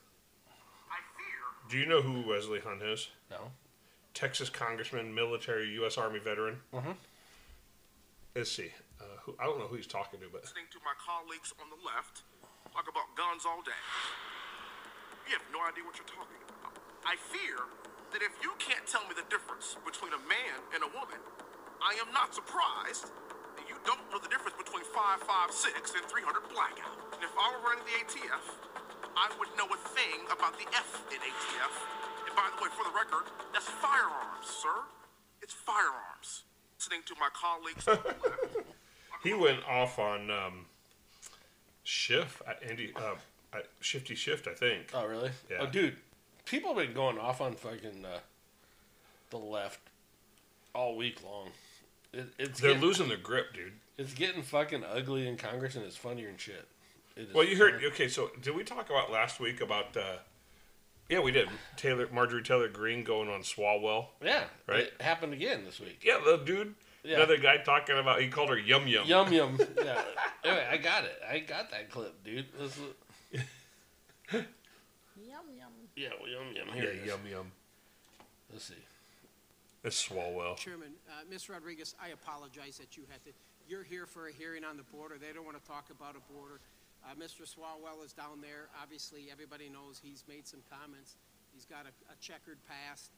Do you know who Wesley Hunt is? No. Texas congressman, military, U.S. Army veteran. Let's see. I don't know who he's talking to, but... Listening to my colleagues on the left talk about guns all day. You have no idea what you're talking about. I fear that if you can't tell me the difference between a man and a woman, I am not surprised that you don't know the difference between 5.56 and 300 blackout. And if I were running the ATF, I would know a thing about the F in ATF. And by the way, for the record, that's firearms, sir. It's firearms. Listening to my colleagues on the left. He went off on Schiff, Shifty Shift, I think. Oh, really? Yeah. Oh, dude, people have been going off on fucking the left all week long. They're losing their grip, dude. It's getting fucking ugly in Congress, and it's funnier and shit. Well, you heard... Okay, so did we talk about last week about... yeah, we did. Marjorie Taylor Greene going on Swalwell. Yeah. Right? It happened again this week. Yeah, the dude... Yeah. Another guy talking about... He called her Yum Yum. Yum Yum. Yeah. Anyway, I got it. I got that clip, dude. Yum Yum. Yeah, well, Yum Yum. Here Yum Yum. Let's see. It's Swalwell. Chairman, Ms. Rodriguez, I apologize that you had to... You're here for a hearing on the border. They don't want to talk about a border. Mr. Swalwell is down there. Obviously, everybody knows he's made some comments. He's got a checkered past.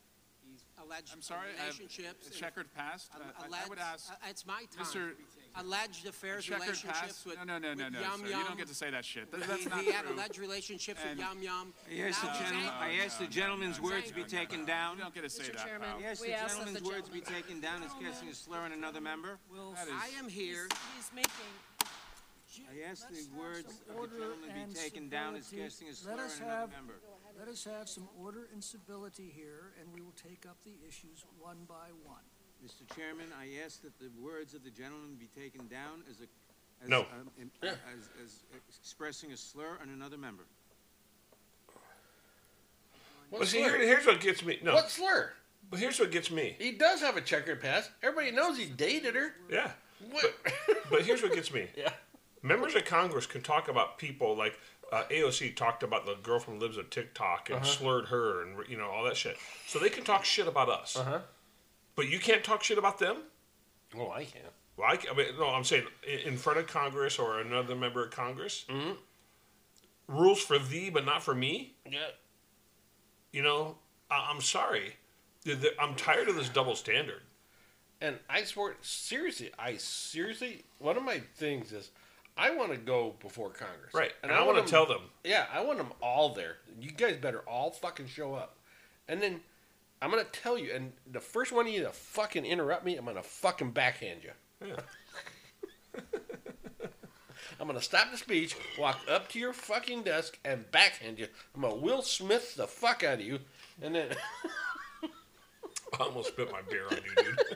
Alleged I'm sorry, relationships. a checkered past. I would ask. It's my time. Mr. Alleged affairs, checkered relationships past? with No, Yum sir. Yum. You don't get to say that shit. That's not He had true. alleged relationships with And- Yum Yum. I ask the gentleman's words be taken down. You don't get to say Mr. that. Chairman, pal. I ask the gentleman's words be taken down as casting a slur on another member. I am here. He's making. I ask the words of the gentleman be taken down as casting a slur on another member. Let us have some order and civility here, and we will take up the issues one by one. Mr. Chairman, I ask that the words of the gentleman be taken down as No. as expressing a slur on another member. But see, here's what gets me. No. What slur? But here's what gets me. He does have a checkered past. Everybody knows he dated her. Yeah. What? But here's what gets me. Yeah. Members of Congress can talk about people like AOC talked about the girl from Lives of TikTok and slurred her and all that shit. So they can talk shit about us. But you can't talk shit about them? Oh, I can. Well, no, I'm saying in front of Congress or another member of Congress. Rules for thee, but not for me. Yeah. I'm sorry. I'm tired of this double standard. And I swear, seriously, one of my things is I want to go before Congress. Right. And I want to tell them. Yeah, I want them all there. You guys better all fucking show up. And then I'm going to tell you, and the first one of you to fucking interrupt me, I'm going to fucking backhand you. Yeah. I'm going to stop the speech, walk up to your fucking desk, and backhand you. I'm going to Will Smith the fuck out of you, and then... I almost spit my beer on you, dude.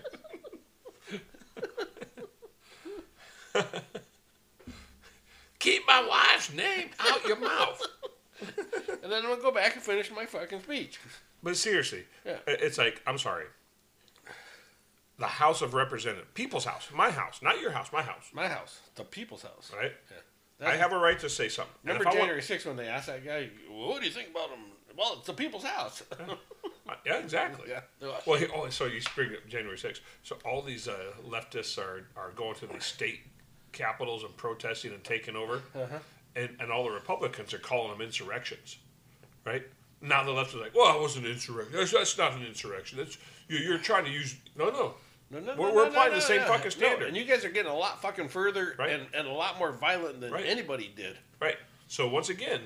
Keep my wife's name out your mouth. And then I'm going to go back and finish my fucking speech. But seriously, Yeah. It's like, I'm sorry. The House of Representatives, people's house, my house, not your house, my house. My house, the people's house. Right? Yeah. I have a right to say something. And Remember if I January 6th when they asked that guy, well, what do you think about him? Well, it's the people's house. Yeah, exactly. Yeah. Well, so you spring up January 6th. So all these leftists are going to these state capitals and protesting and taking over. And all the Republicans are calling them insurrections. Right? Now the left is like, well, it wasn't an insurrection. That's not an insurrection. That's you're trying to use... No. We're applying the same fucking standard. No, and you guys are getting a lot fucking further and a lot more violent than anybody did. Right. So once again,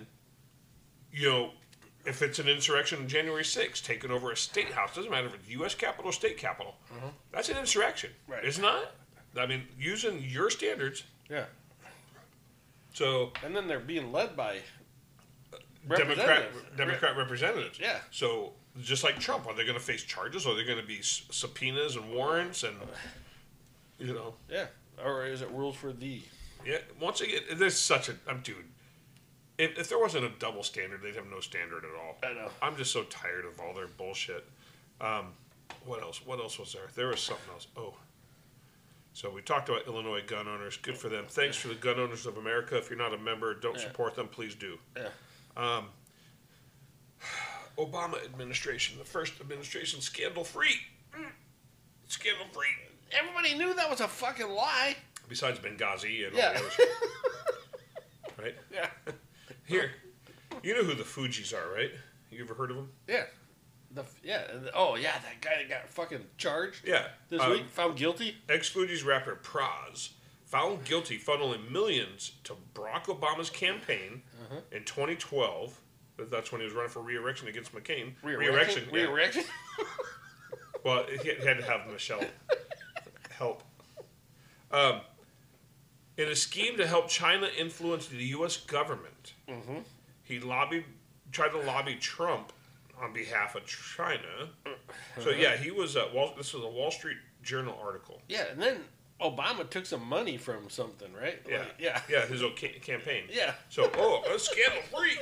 if it's an insurrection on January 6th, taking over a state house, doesn't matter if it's U.S. Capitol or state capitol, that's an insurrection. Right. It's not? I mean, using your standards. Yeah. So. And then they're being led by Democrat representatives. Yeah. So just like Trump, are they going to face charges? Are they going to be subpoenas and warrants and, Yeah. Or is it rules for thee? Yeah. Once again, there's such a... dude. If there wasn't a double standard, they'd have no standard at all. I know. I'm just so tired of all their bullshit. What else? What else was there? There was something else. Oh. So we talked about Illinois gun owners. Good for them. Thanks for the gun owners of America. If you're not a member, don't support them. Please do. Yeah. Obama administration, the first administration scandal-free. Scandal-free. Everybody knew that was a fucking lie. Besides Benghazi and all Yeah. the other shit. Right? Yeah. Here. You know who the Fugees are, right? You ever heard of them? Yeah. Oh, yeah, that guy that got fucking charged. Yeah. This week, found guilty. Ex-Fugees rapper Praz found guilty funneling millions to Barack Obama's campaign in 2012. That's when he was running for re-election against McCain. Re-election? Yeah. Re-election? Well, he had to have Michelle help. In a scheme to help China influence the U.S. government, he tried to lobby Trump on behalf of China. So yeah, he was this was a Wall Street Journal article. Yeah, and then Obama took some money from something, right? Yeah, Like, yeah, his own campaign. Yeah. So scandal-free.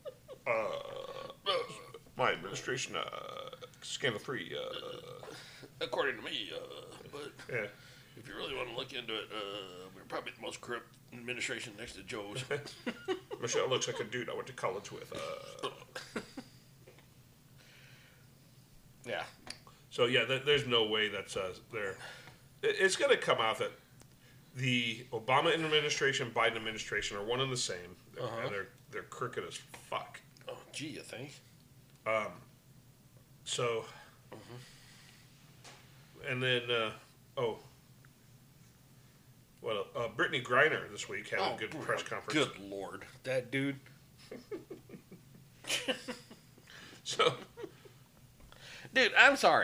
My administration, scandal-free. According to me, but yeah. if you really want to look into it, we're probably the most corrupt administration next to Joe's. Michelle looks like a dude I went to college with. Yeah. So yeah, there's no way that's there. It's going to come out that the Obama administration, Biden administration are one and the same, and they're crooked as fuck. Oh, gee, you think? So And then, Brittany Griner this week had a good press conference. Good Lord. That dude. So, dude, I'm sorry.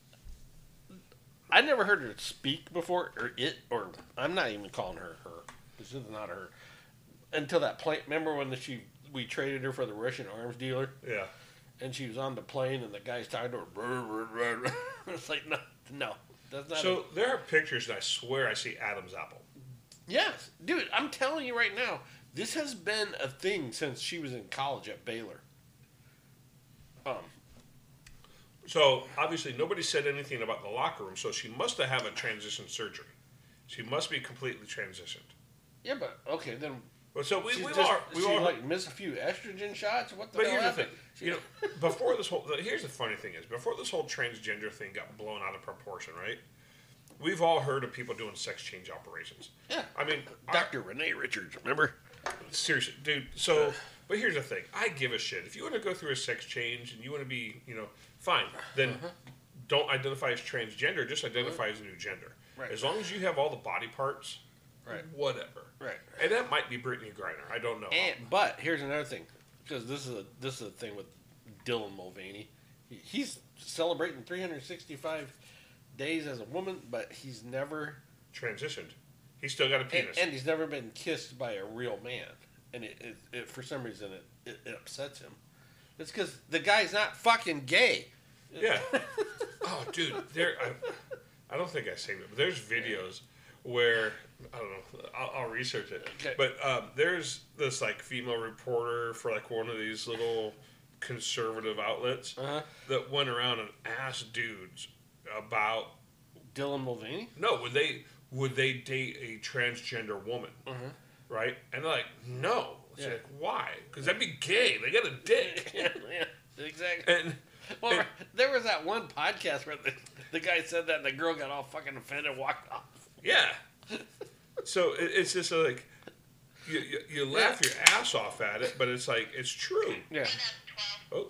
I never heard her speak before, or I'm not even calling her her. This is not her. Until that plane. Remember when we traded her for the Russian arms dealer? Yeah. And she was on the plane, and the guy's talking to her. It's like, no, that's not. So there are pictures, and I swear I see Adam's apple. Yes, dude, I'm telling you right now, this has been a thing since she was in college at Baylor. So obviously nobody said anything about the locker room, so she must have had a transition surgery. She must be completely transitioned. Yeah, but okay then. Well, so we like miss a few estrogen shots. What the But hell here's the happened? thing, before this whole here's the funny thing is before this whole transgender thing got blown out of proportion, right? We've all heard of people doing sex change operations. Yeah, I mean, Dr. Renee Richards, remember? Seriously, dude. So, but here's the thing: I give a shit if you want to go through a sex change and you want to be, fine. Then don't identify as transgender. Just identify as a new gender. Right. As long as you have all the body parts. Right. Whatever. Right. And that might be Brittany Griner. I don't know. But here's another thing, because this is a thing with Dylan Mulvaney. He's celebrating 365 days as a woman, but he's never transitioned. He's still got a penis, and he's never been kissed by a real man. And it for some reason it upsets him. It's because the guy's not fucking gay. Yeah. Oh, dude, I don't think I saved it, but there's videos where I don't know. I'll research it. Okay. But there's this like female reporter for like one of these little conservative outlets that went around and asked dudes about Dylan Mulvaney. No, would they date a transgender woman? Right? And they're like, no. It's like, why? Because that'd be gay. They got a dick. Yeah, exactly. And there was that one podcast where the guy said that and the girl got all fucking offended and walked off. Yeah. So it's just like you laugh your ass off at it, but it's like it's true. Yeah. Oh.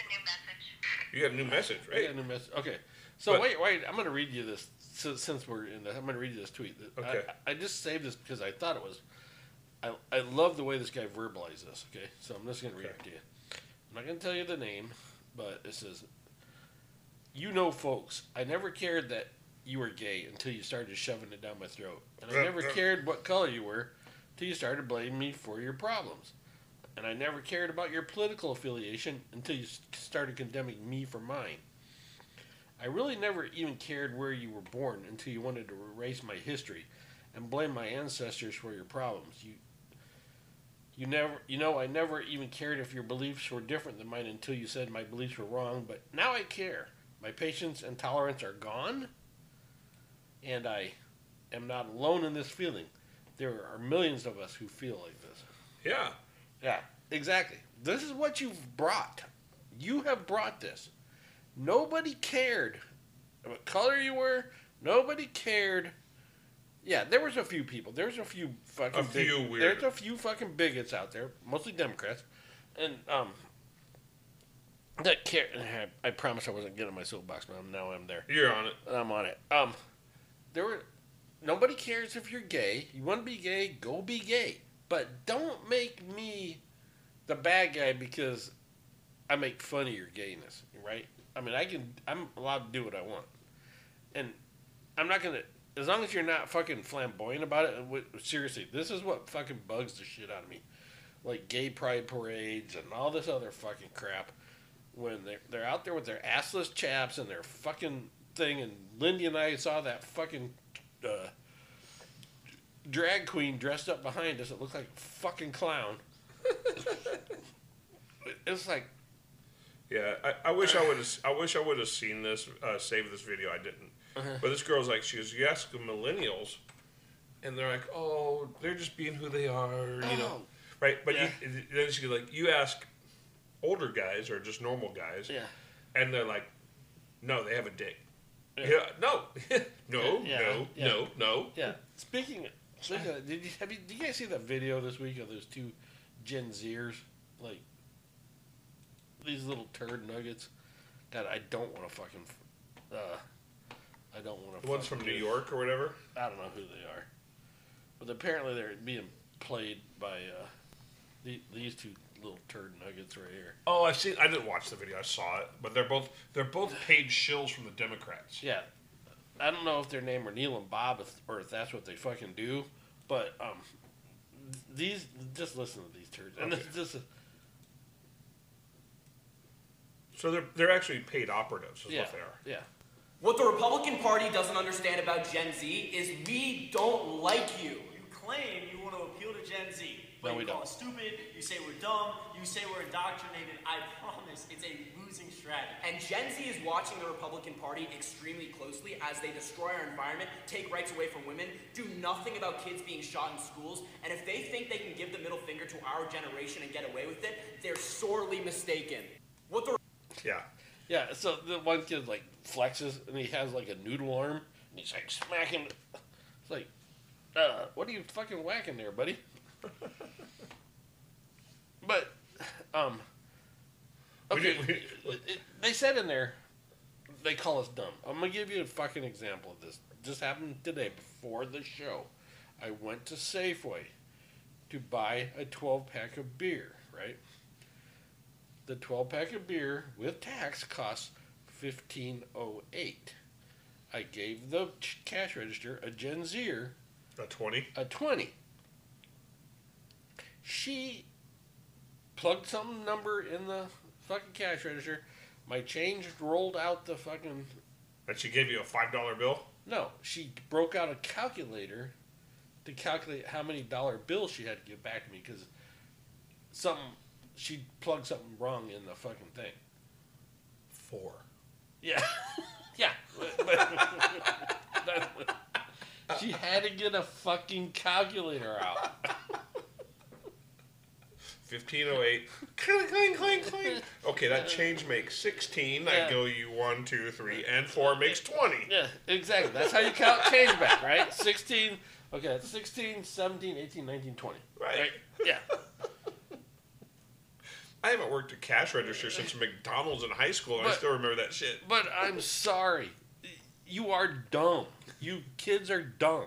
You got a new message, right? I got a new message. Okay. So wait. I'm going to read you this since we're in this. I'm going to read you this tweet. Okay. I just saved this because I thought it was. I love the way this guy verbalized this. Okay. So I'm just going to read it to you. I'm not going to tell you the name, but it says, folks, I never cared that you were gay until you started shoving it down my throat. And I never cared what color you were until you started blaming me for your problems. And I never cared about your political affiliation until you started condemning me for mine. I really never even cared where you were born until you wanted to erase my history and blame my ancestors for your problems. I never even cared if your beliefs were different than mine until you said my beliefs were wrong, but now I care. My patience and tolerance are gone, and I am not alone in this feeling. There are millions of us who feel like this. Yeah. Yeah, exactly. This is what you've brought. You have brought this. Nobody cared what color you were. Nobody cared. Yeah, there was a few people. There's a few fucking weird. There's a few fucking bigots out there, mostly Democrats, and that care. I promise I wasn't getting my soapbox, but now I'm there. You're on it. I'm on it. Nobody cares if you're gay. You want to be gay, go be gay. But don't make me the bad guy because I make fun of your gayness, right? I mean, I'm allowed to do what I want. And I'm not going to, as long as you're not fucking flamboyant about it, seriously, this is what fucking bugs the shit out of me. Like gay pride parades and all this other fucking crap. When they're out there with their assless chaps and their fucking thing, and Lindy and I saw that fucking drag queen dressed up behind us. It looked like a fucking clown. It's like, yeah. I wish I would have seen this, saved this video. I didn't. But this girl's like, you ask the millennials, and they're like, oh, they're just being who they are, right? But then she's like, you ask older guys or just normal guys, and they're like, no, they have a dick. Yeah, no, no. Yeah. Speaking of, did you guys see that video this week of those two Gen Zers, like these little turd nuggets? God, I don't want to fucking I don't want to. The ones from New York or whatever. I don't know who they are, but apparently they're being played by these two little turd nuggets right here. Oh, I've seen. I didn't watch the video. I saw it, but they're both paid shills from the Democrats. Yeah, I don't know if their name are Neil and Bob or if that's what they fucking do, but these just listen to these turds, and Okay. this So they're actually paid operatives, is yeah, what they are. yeah. What the Republican Party doesn't understand about Gen Z is we don't like you. You claim you want to appeal to Gen Z, but No, we you call don't. us stupid, you say we're dumb, you say we're indoctrinated. I promise it's a losing strategy. And Gen Z is watching the Republican Party extremely closely as they destroy our environment, take rights away from women, do nothing about kids being shot in schools, and if they think they can give the middle finger to our generation and get away with it, they're sorely mistaken. What the Yeah. Yeah, so the one kid like flexes and he has like a noodle arm and he's like smacking. It's like, what are you fucking whacking there, buddy? But, okay, they said in there, they call us dumb. I'm gonna give you a fucking example of this. This happened today before the show. I went to Safeway to buy a 12-pack of beer, right? The 12-pack of beer with tax costs $15.08. I gave the cash register a Gen Zer a 20. A 20. She plugged some number in the fucking cash register. My change rolled out the fucking. And she gave you a $5 bill? No, she broke out a calculator to calculate how many dollar bills she had to give back to me because she plugged something wrong in the fucking thing. 4. Yeah. Yeah. She had to get a fucking calculator out. 1508. Cling, cling, cling, cling. Okay, that change makes 16. I Yeah. go you 1, 2, 3, and 4 makes 20. Yeah, exactly. That's how you count change back, right? 16. Okay, that's 16, 17, 18, 19, 20. Right. Yeah. I haven't worked a cash register since McDonald's in high school, and I But- still remember that shit. But I'm sorry. You are dumb. You kids are dumb.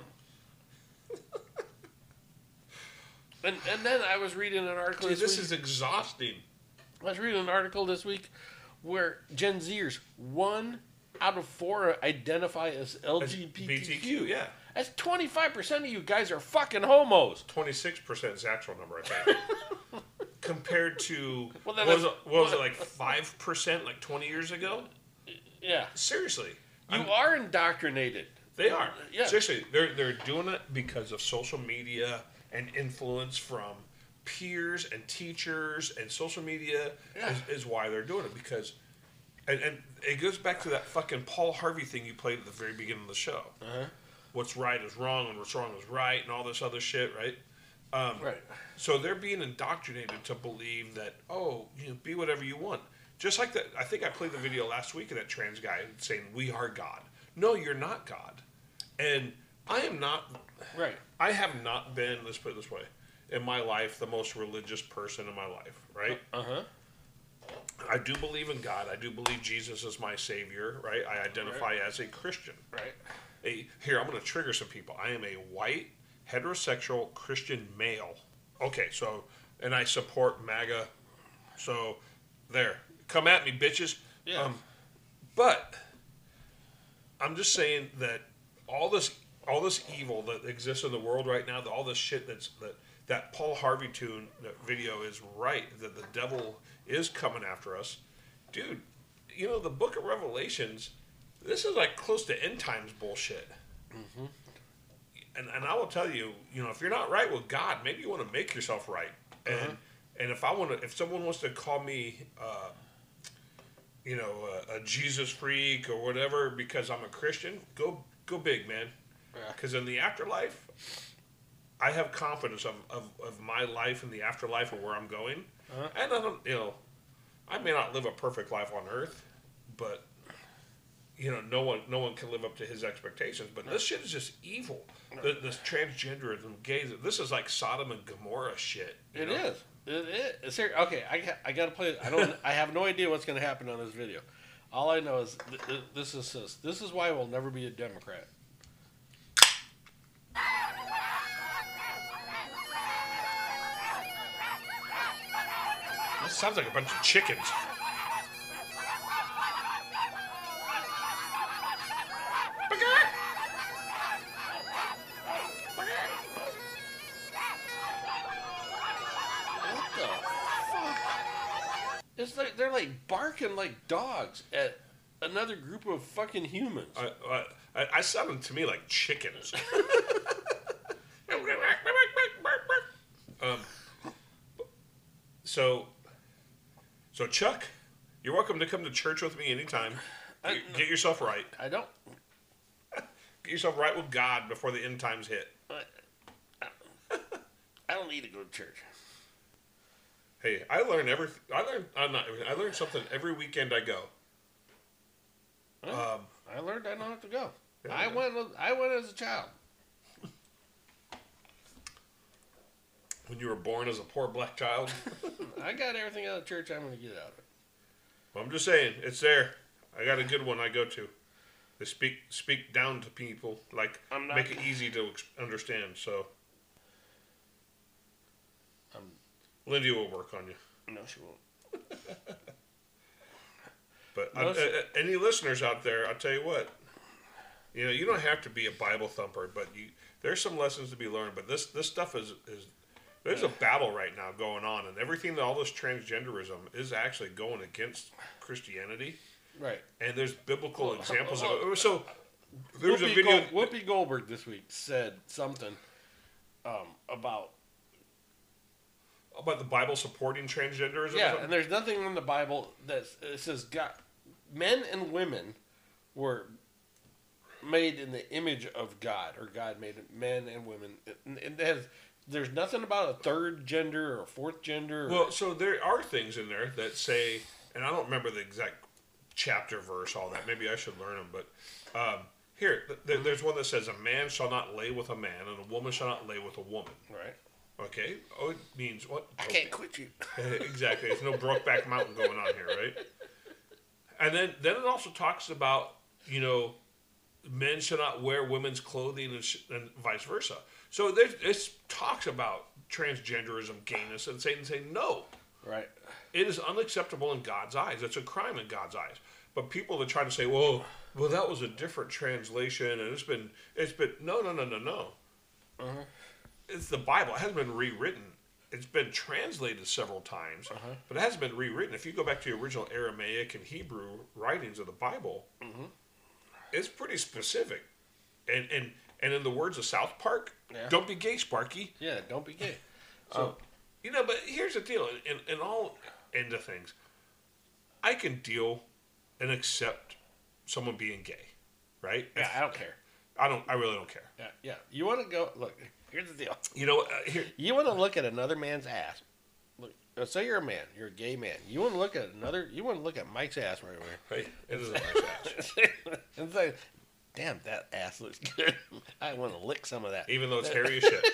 And then I was reading an article Dude, this week. is exhausting. I was reading an article this week where Gen Zers, 1 out of 4 identify as LGBTQ. BTQ, yeah. That's 25% of you guys are fucking homos. 26% is the actual number, I think. Compared to, Well, then what that's- was it, like 5% like 20 years ago? Yeah. Seriously. You are indoctrinated. They are. Yeah. Seriously, they're doing it because of social media and influence from peers and teachers, and social media is why they're doing it. Because, and it goes back to that fucking Paul Harvey thing you played at the very beginning of the show. Uh-huh. What's right is wrong, and what's wrong is right, and all this other shit, right? Right. So they're being indoctrinated to believe that, be whatever you want. Just like that, I think I played the video last week of that trans guy saying, "We are God." No, you're not God. And I am not. Right. I have not been, let's put it this way, in my life, the most religious person in my life, right? Uh-huh. I do believe in God. I do believe Jesus is my savior, right? I identify as a Christian. Right. Here, I'm going to trigger some people. I am a white, heterosexual Christian male. Okay, so, and I support MAGA. So, there. Come at me, bitches. Yeah. But I'm just saying that all this evil that exists in the world right now, all this shit that Paul Harvey that video is right, that the devil is coming after us. Dude, the book of Revelations, this is like close to end times bullshit. Mm-hmm. And I will tell you, if you're not right with God, maybe you want to make yourself right. And and if someone wants to call me a Jesus freak or whatever because I'm a Christian, go big, man. Because in the afterlife, I have confidence of my life in the afterlife and where I'm going. And I don't, I may not live a perfect life on earth, but no one can live up to his expectations. But this shit is just evil. This transgenderism, gays. This is like Sodom and Gomorrah shit. It is. Okay, I got to play it. I have no idea what's going to happen on this video. All I know is this is why we'll never be a Democrat. That sounds like a bunch of chickens. What the fuck? It's like they're like barking like dogs at another group of fucking humans. I sounded to me like chickens. So Chuck, you're welcome to come to church with me anytime. Get yourself right. I don't. Get yourself right with God before the end times hit. I don't need to go to church. Hey, I learn something every weekend I go. I learned I don't have to go. Yeah, I went as a child. When you were born as a poor black child. I got everything out of church I'm going to get out of it. Well, I'm just saying, it's there. I got a good one I go to. They speak down to people, like make it easy to understand. So, Lindy will work on you. No, she won't. But any listeners out there, I'll tell you what. You don't have to be a Bible thumper, but there's some lessons to be learned. But this stuff is there's a battle right now going on, and everything, all this transgenderism is actually going against Christianity. Right. And there's biblical examples of it. So there was a video. Whoopi Goldberg this week said something about the Bible supporting transgenderism. Yeah, and there's nothing in the Bible that says God, men and women were made in the image of God, or God made men and women. There's nothing about a third gender or a fourth gender. Well, so there are things in there that say, and I don't remember the exact chapter, verse, all that. Maybe I should learn them. But there's one that says, a man shall not lay with a man, and a woman shall not lay with a woman. Right. Okay. Oh, it means what? I can't quit you. Exactly. There's no Brokeback Mountain going on here, right? And then it also talks about, men shall not wear women's clothing and vice versa. So it talks about transgenderism, gayness, and Satan saying no. Right. It is unacceptable in God's eyes. It's a crime in God's eyes. But people that try to say, well, that was a different translation, and it's been no. Uh-huh. It's the Bible. It hasn't been rewritten. It's been translated several times, but it hasn't been rewritten. If you go back to the original Aramaic and Hebrew writings of the Bible, it's pretty specific. And in the words of South Park, don't be gay, Sparky. Yeah, don't be gay. So, but here's the deal. In all end of things, I can deal and accept someone being gay, right? Yeah, I don't care. I really don't care. Yeah. You want to go, look, here's the deal. You want to look at another man's ass. Look, say you're a man, you're a gay man. You want to look at Mike's ass right over here. Hey, it is a nice ass. And say, damn, that ass looks good. I want to lick some of that. Even though it's hairy as shit.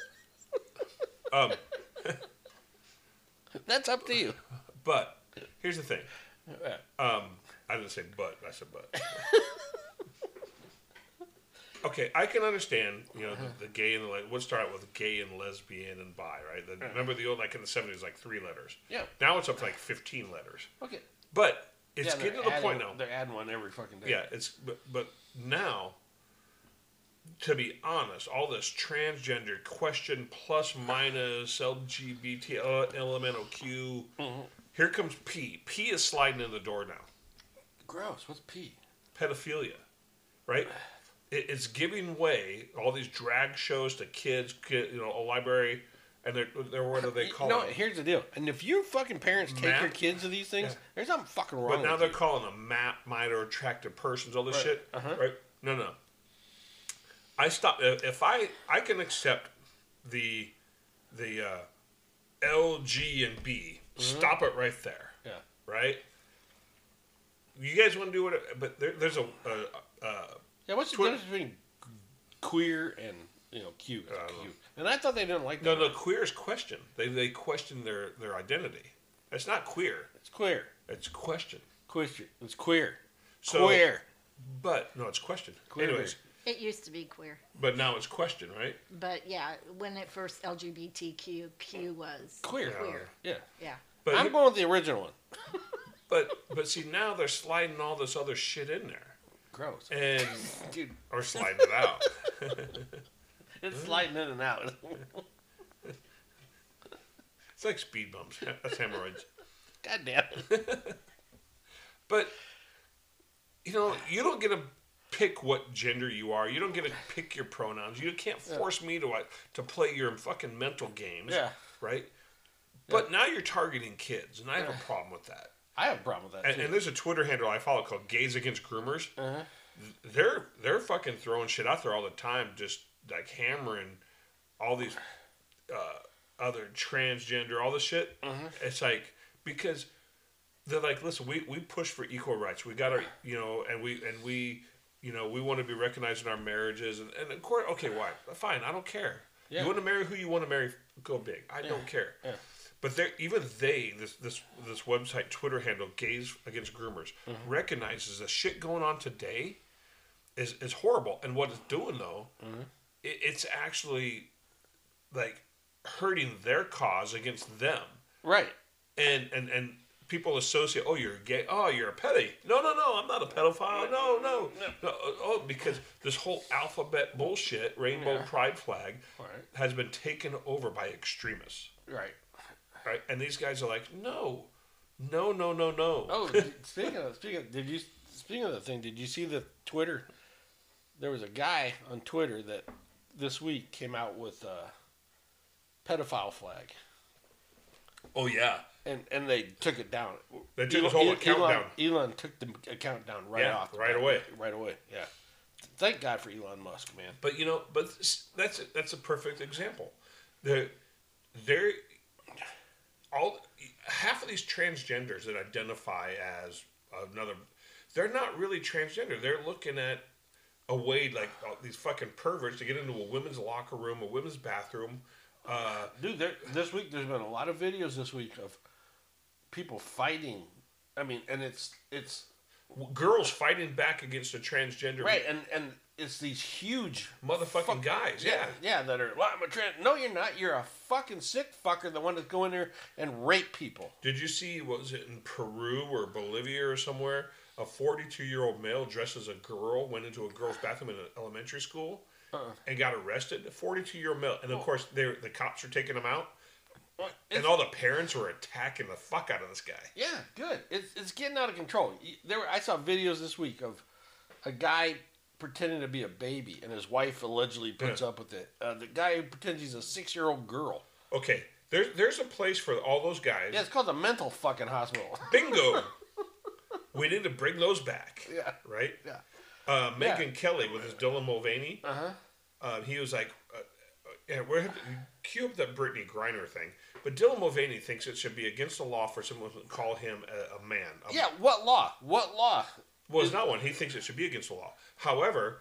That's up to you. But here's the thing. I didn't say but. I said but. Okay, I can understand, the gay and the we'll start out with gay and lesbian and bi, right? Remember the old, like in the 70s, like 3 letters. Yeah. Now it's up to like 15 letters. Okay. But it's getting to the point now. They're adding one every fucking day. Yeah, but now, to be honest, all this transgender question plus minus LGBT LMNOQ. Here comes P. P is sliding in the door now. Gross. What's P? Pedophilia, right? It's giving way, all these drag shows to kids, a library, and they're what do they call No, them? here's the deal. And if your fucking parents take your kids to these things, there's something fucking wrong But now with they're you. calling them MAP, minor attractive persons, all this Right. shit. Right? No. I stop. If I can accept the L, G, and B, stop it right there. Yeah. Right? You guys want to do it, but there's a Yeah, what's the difference between queer and Q? Q. And I thought they didn't like that. No, queer is question. They question their identity. It's not queer. It's queer. It's question. It's queer. So, Queer. But no, it's question. Queer. Anyways, It used to be queer. but now it's question, right? But yeah, when it first LGBTQ was Queer. Yeah. Yeah. But I'm going with the original one. But see, now they're sliding all this other shit in there. Gross. And Dude. or sliding it out. It's sliding in and out. It's like speed bumps. That's hemorrhoids. God damn it. But you know, you don't get to pick what gender you are. You don't get to pick your pronouns. You can't force me to play your fucking mental games. Yeah. Right. But now you're targeting kids, and I have a problem with that. I have a problem with that too. And there's a Twitter handle I follow called Gays Against Groomers. Uh-huh. They're fucking throwing shit out there all the time, just like hammering all these other transgender, all this shit. Uh-huh. It's like because they're like, listen, we push for equal rights. We got our and we we want to be recognized in our marriages, and of course, okay, why? Fine, I don't care. Yeah. You want to marry who you want to marry, go big. I don't care. Yeah. But this website Twitter handle, Gays Against Groomers, recognizes the shit going on today is horrible. And what it's doing though, it's actually like hurting their cause against them. Right. And people associate, oh, you're gay, oh, you're a petty. No, I'm not a pedophile. No. Oh, because this whole alphabet bullshit, rainbow pride flag, has been taken over by extremists. Right. Right, and these guys are like, no. Oh, speaking of the thing, did you see the Twitter? There was a guy on Twitter that this week came out with a pedophile flag. Oh yeah, and they took it down. They took his whole account down. Elon took the account down right away. Yeah. Thank God for Elon Musk, man. But that's a perfect example. Half of these transgenders that identify as another, they're not really transgender. They're looking at a way like these fucking perverts to get into a women's locker room, a women's bathroom. Dude, this week there's been a lot of videos this week of people fighting. I mean, and it's girls fighting back against a transgender. Right, and it's these huge motherfucking guys. Yeah, that are. Well, I'm a trans. No, you're not. You're a fucking sick fucker that wanted to go in there and rape people. Did you see? What was it in Peru or Bolivia or somewhere? A 42-year-old male dressed as a girl went into a girl's bathroom in an elementary school and got arrested. A 42-year-old male, and of course, the cops are taking him out. And all the parents were attacking the fuck out of this guy. Yeah, good. It's getting out of control. I saw videos this week of a guy pretending to be a baby, and his wife allegedly puts up with it. The guy who pretends he's a 6-year-old girl. Okay, there's a place for all those guys. Yeah, it's called the mental fucking hospital. Bingo. We need to bring those back. Yeah. Right? Yeah. Megyn Kelly with his Dylan Mulvaney. He was like, we're cue up that Brittany Griner thing. But Dylan Mulvaney thinks it should be against the law for someone to call him a man. What law? What law? Well, it's not one. He thinks it should be against the law. However,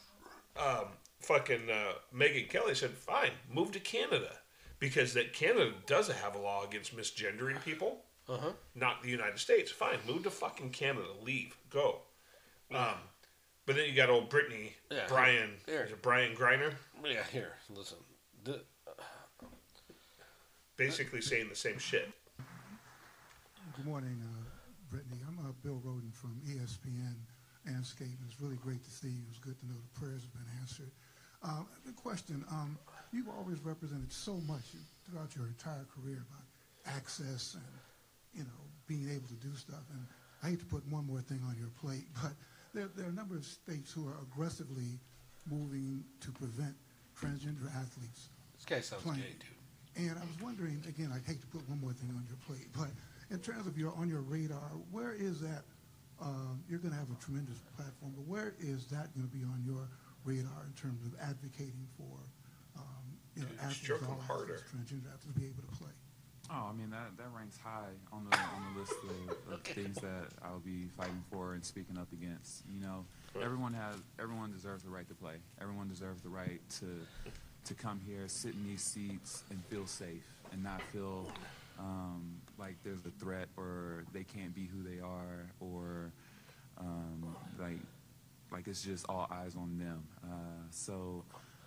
Megyn Kelly said, fine, move to Canada. Because Canada does have a law against misgendering people. Not the United States. Fine, move to fucking Canada. Leave. Go. But then you got old Brittany, Brian. Is it Brian Griner? Yeah, here. Listen. Basically saying the same shit. Good morning, Brittany. I'm Bill Roden from ESPN Anscape. It's really great to see you. It's good to know the prayers have been answered. The question, you've always represented so much throughout your entire career about access and, being able to do stuff. And I hate to put one more thing on your plate, but there are a number of states who are aggressively moving to prevent transgender athletes. This guy sounds gay, dude. And I was wondering, again, I hate to put one more thing on your plate, but in terms of on your radar, where is that? You're going to have a tremendous platform, but where is that going to be on your radar in terms of advocating for athletes, all athletes, transgender athletes to be able to play? Oh, I mean that ranks high on the list of things that I'll be fighting for and speaking up against. Everyone deserves the right to play. Everyone deserves the right to come here, sit in these seats, and feel safe, and not feel like there's a threat or they can't be who they are, or like it's just all eyes on them. So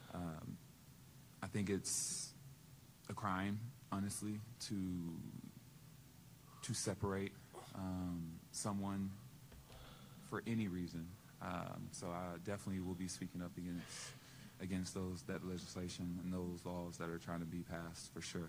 I think it's a crime, honestly, to separate someone for any reason. So I definitely will be speaking up against that legislation and those laws that are trying to be passed, for sure.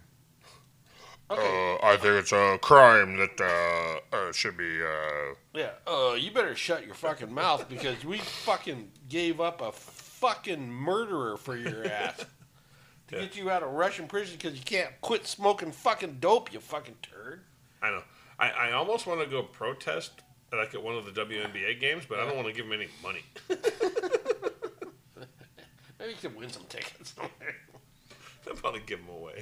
I think it's a crime that should be. Yeah. You better shut your fucking mouth, because we fucking gave up a fucking murderer for your ass to get you out of Russian prison because you can't quit smoking fucking dope, you fucking turd. I know. I almost want to go protest like at one of the WNBA games, but I don't want to give them any money. Maybe you could win some tickets somewhere. I'll probably give them away.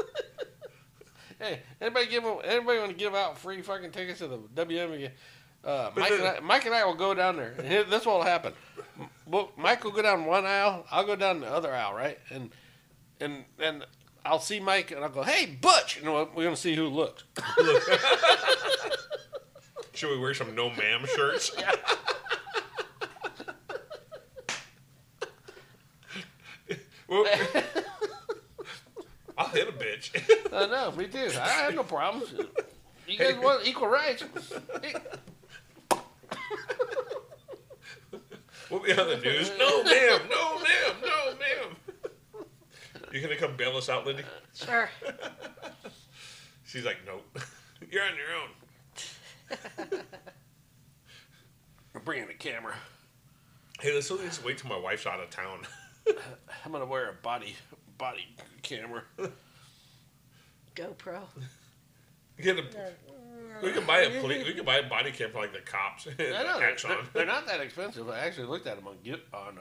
Hey, anybody want to give out free fucking tickets to the WNBA? Mike and I will go down there. And this will happen. Mike will go down one aisle. I'll go down the other aisle, right? And I'll see Mike, and I'll go, "Hey, Butch!" And we're gonna see who looks. Should we wear some no ma'am shirts? Well, I'll hit a bitch. I know, me too. I have no problems. You guys want equal rights? We'll be on the news. No, ma'am. No, ma'am. No, ma'am. You gonna come bail us out, Lindy? Sure. She's like, nope. You're on your own. I'm bringing the camera. Hey, let's at least wait till my wife's out of town. I'm gonna wear a body camera. GoPro. We can buy a body cam for like the cops. I know, they're not that expensive. I actually looked at them on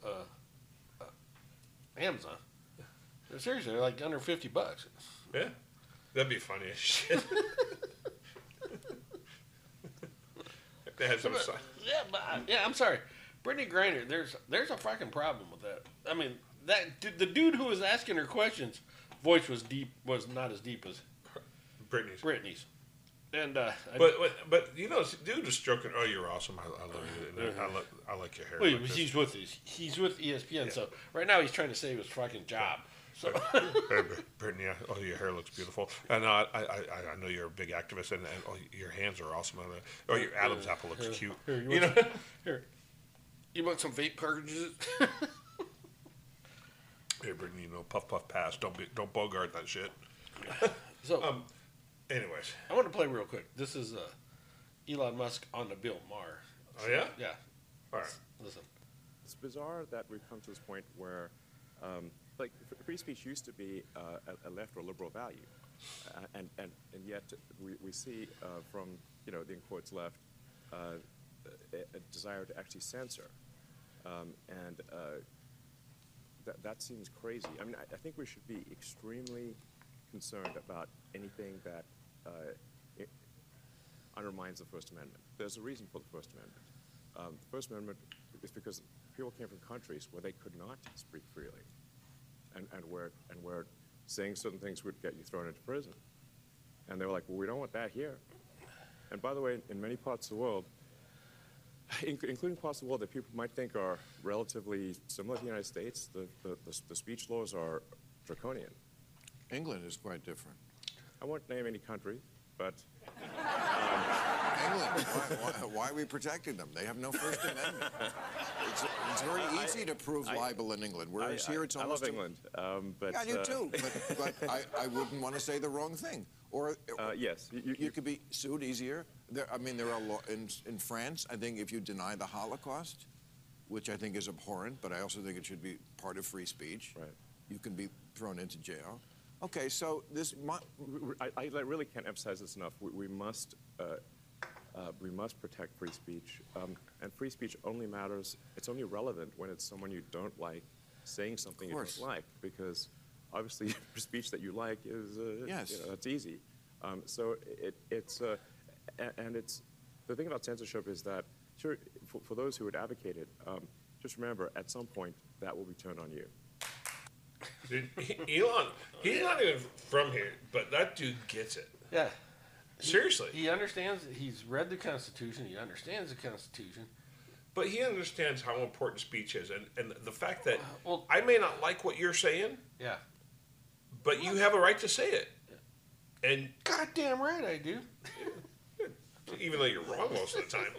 Amazon. Seriously, they're like under $50. Yeah, that'd be funny as shit. They had some. Yeah, I'm sorry, Brittany Griner. There's a fucking problem with that. I mean, the dude who was asking her questions, voice was not as deep as Brittany's. And but you know, dude was stroking. Oh, you're awesome. I love you. I like your hair. Well, he's with ESPN. Yeah. So right now he's trying to save his fucking job. So hey, Brittany, your hair looks beautiful, and I know you're a big activist, and your hands are awesome. Your Adam's apple looks cute. Here, you want some vape cartridges? Hey, Brittany, puff pass. Don't bogart that shit. So, anyways, I want to play real quick. This is Elon Musk on the Bill Maher. Oh yeah. Yeah. All right. Listen. It's bizarre that we've come to this point where, like, free speech used to be a left or liberal value, and yet we see from the in quotes left a desire to actually censor, and that seems crazy. I mean, I think we should be extremely concerned about anything that undermines the First Amendment. There's a reason for the First Amendment. The First Amendment is because people came from countries where they could not speak freely, and where saying certain things would get you thrown into prison. And they were like, well, we don't want that here. And by the way, in many parts of the world, including parts of the world that people might think are relatively similar to the United States, the speech laws are draconian. England is quite different. I won't name any country, but... England, why are we protecting them? They have no First Amendment. It's very easy to prove libel in England, whereas here it's almost... I love England, but... Yeah, I do too, but I wouldn't want to say the wrong thing. Or yes, you could be sued easier. There are laws in France. I think if you deny the Holocaust, which I think is abhorrent, but I also think it should be part of free speech. Right. You can be thrown into jail. Okay, so this... I really can't emphasize this enough. We must protect free speech. And free speech only matters, it's only relevant when it's someone you don't like saying something you don't like, because obviously speech that you like is, that's easy. So it's the thing about censorship is that, sure, for those who would advocate it, just remember, at some point, that will be turned on you. Dude, Elon, he's not even from here, but that dude gets it. Yeah. Seriously. He understands. He's read the Constitution. He understands the Constitution. But he understands how important speech is, and the fact that I may not like what you're saying. Yeah. But you have a right to say it. And goddamn right I do. Even though you're wrong most of the time.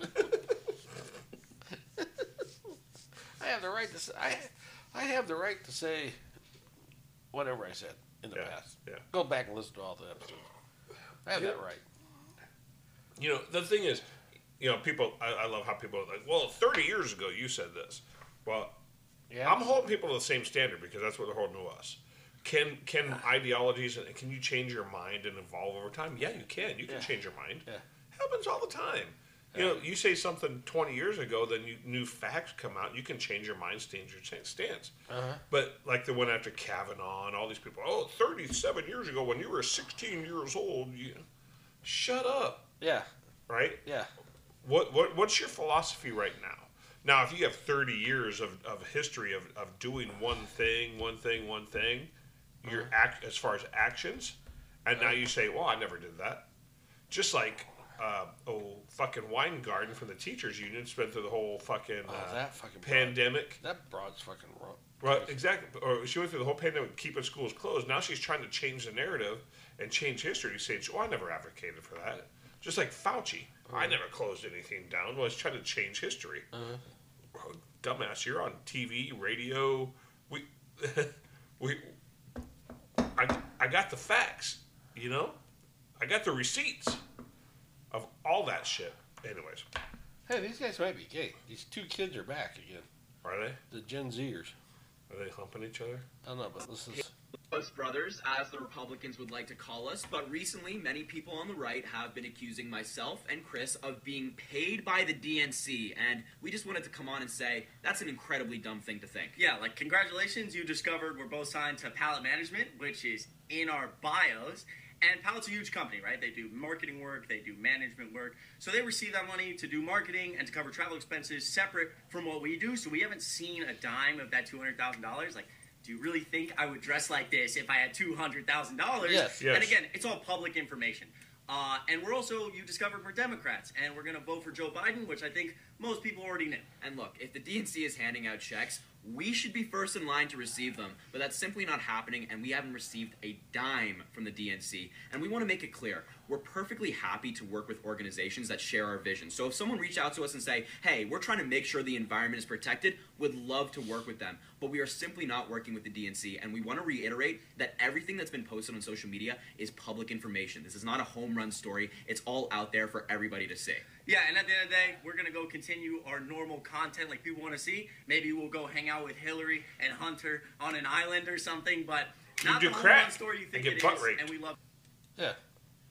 I have the right to say. I have the right to say whatever I said in the past. Yeah. Go back and listen to all the episodes. I have that right. You know, the thing is, you know, people. I love how people are like, well, 30 years ago you said this. Well, I'm holding people to the same standard because that's what they're holding to us. Can ideologies and can you change your mind and evolve over time? Yeah, you can. You can change your mind. Yeah. Happens all the time. You know, you say something 20 years ago, then new facts come out. You can change your mind, change your stance. But like the one after Kavanaugh and all these people, 37 years ago when you were 16 years old, shut up. Yeah. Right? Yeah. What's your philosophy right now? Now, if you have 30 years of history of doing one thing, you're as far as actions, and now you say, well, I never did that. Just like fucking Weingarten from the teachers union spent through the whole fucking, that fucking pandemic. That broad's fucking wrong. Right, exactly. Or she went through the whole pandemic keeping schools closed. Now she's trying to change the narrative and change history. Saying, I never advocated for that. Just like Fauci. I never closed anything down. Well, I was trying to change history. Dumbass, you're on TV, radio. I got the facts, you know? I got the receipts of all that shit. Anyways. Hey, these guys might be gay. These two kids are back again. Are they? The Gen Zers. Are they humping each other? I don't know, but this is... Us brothers, as the Republicans would like to call us, but recently many people on the right have been accusing myself and Chris of being paid by the DNC, and we just wanted to come on and say that's an incredibly dumb thing to think. Yeah, like congratulations, you discovered we're both signed to Pallet Management, which is in our bios. And Pallet's a huge company, right? They do marketing work, they do management work. So they receive that money to do marketing and to cover travel expenses separate from what we do. So we haven't seen a dime of that $200,000. Like, do you really think I would dress like this if I had $200,000? Yes. And again, it's all public information. And we're also, you discovered we're Democrats, and we're going to vote for Joe Biden, which I think most people already knew. And look, if the DNC is handing out checks, we should be first in line to receive them, but that's simply not happening, and we haven't received a dime from the DNC. And we want to make it clear, we're perfectly happy to work with organizations that share our vision. So if someone reached out to us and say, hey, we're trying to make sure the environment is protected, we'd love to work with them. But we are simply not working with the DNC, and we want to reiterate that everything that's been posted on social media is public information. This is not a home run story. It's all out there for everybody to see. Yeah, and at the end of the day, we're going to go continue our normal content like people want to see. Maybe we'll go hang out with Hillary and Hunter on an island or something, but not the home run story you think it is, and we love it. Yeah.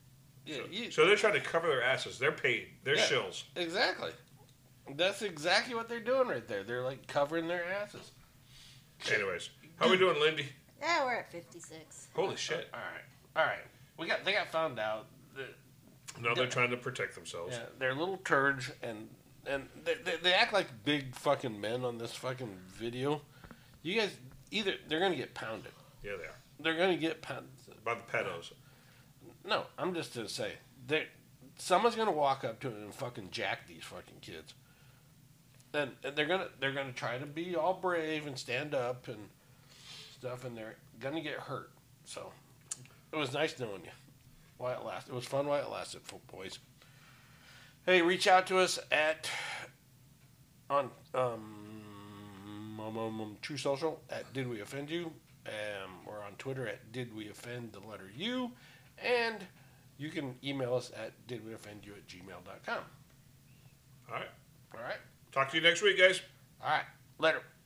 So they're trying to cover their asses. They're paid. They're shills. Exactly. That's exactly what they're doing right there. They're like covering their asses. Anyways, how we doing, Lindy? Yeah, we're at 56. Holy shit! All right. They got found out. Now they're trying to protect themselves. Yeah, they're little turds, and they act like big fucking men on this fucking video. You guys, they're gonna get pounded. Yeah, they are. They're gonna get pounded by the pedos. No, I'm just gonna say someone's gonna walk up to them and fucking jack these fucking kids, and they're gonna try to be all brave and stand up and stuff, and they're gonna get hurt. So it was nice knowing you while it lasted. It was fun while it lasted, boys. Hey, reach out to us on True Social at Did We Offend You? We're on Twitter at Did We Offend the letter U, and you can email us at didweoffendyou@gmail.com. All right. Talk to you next week, guys. All right. Later.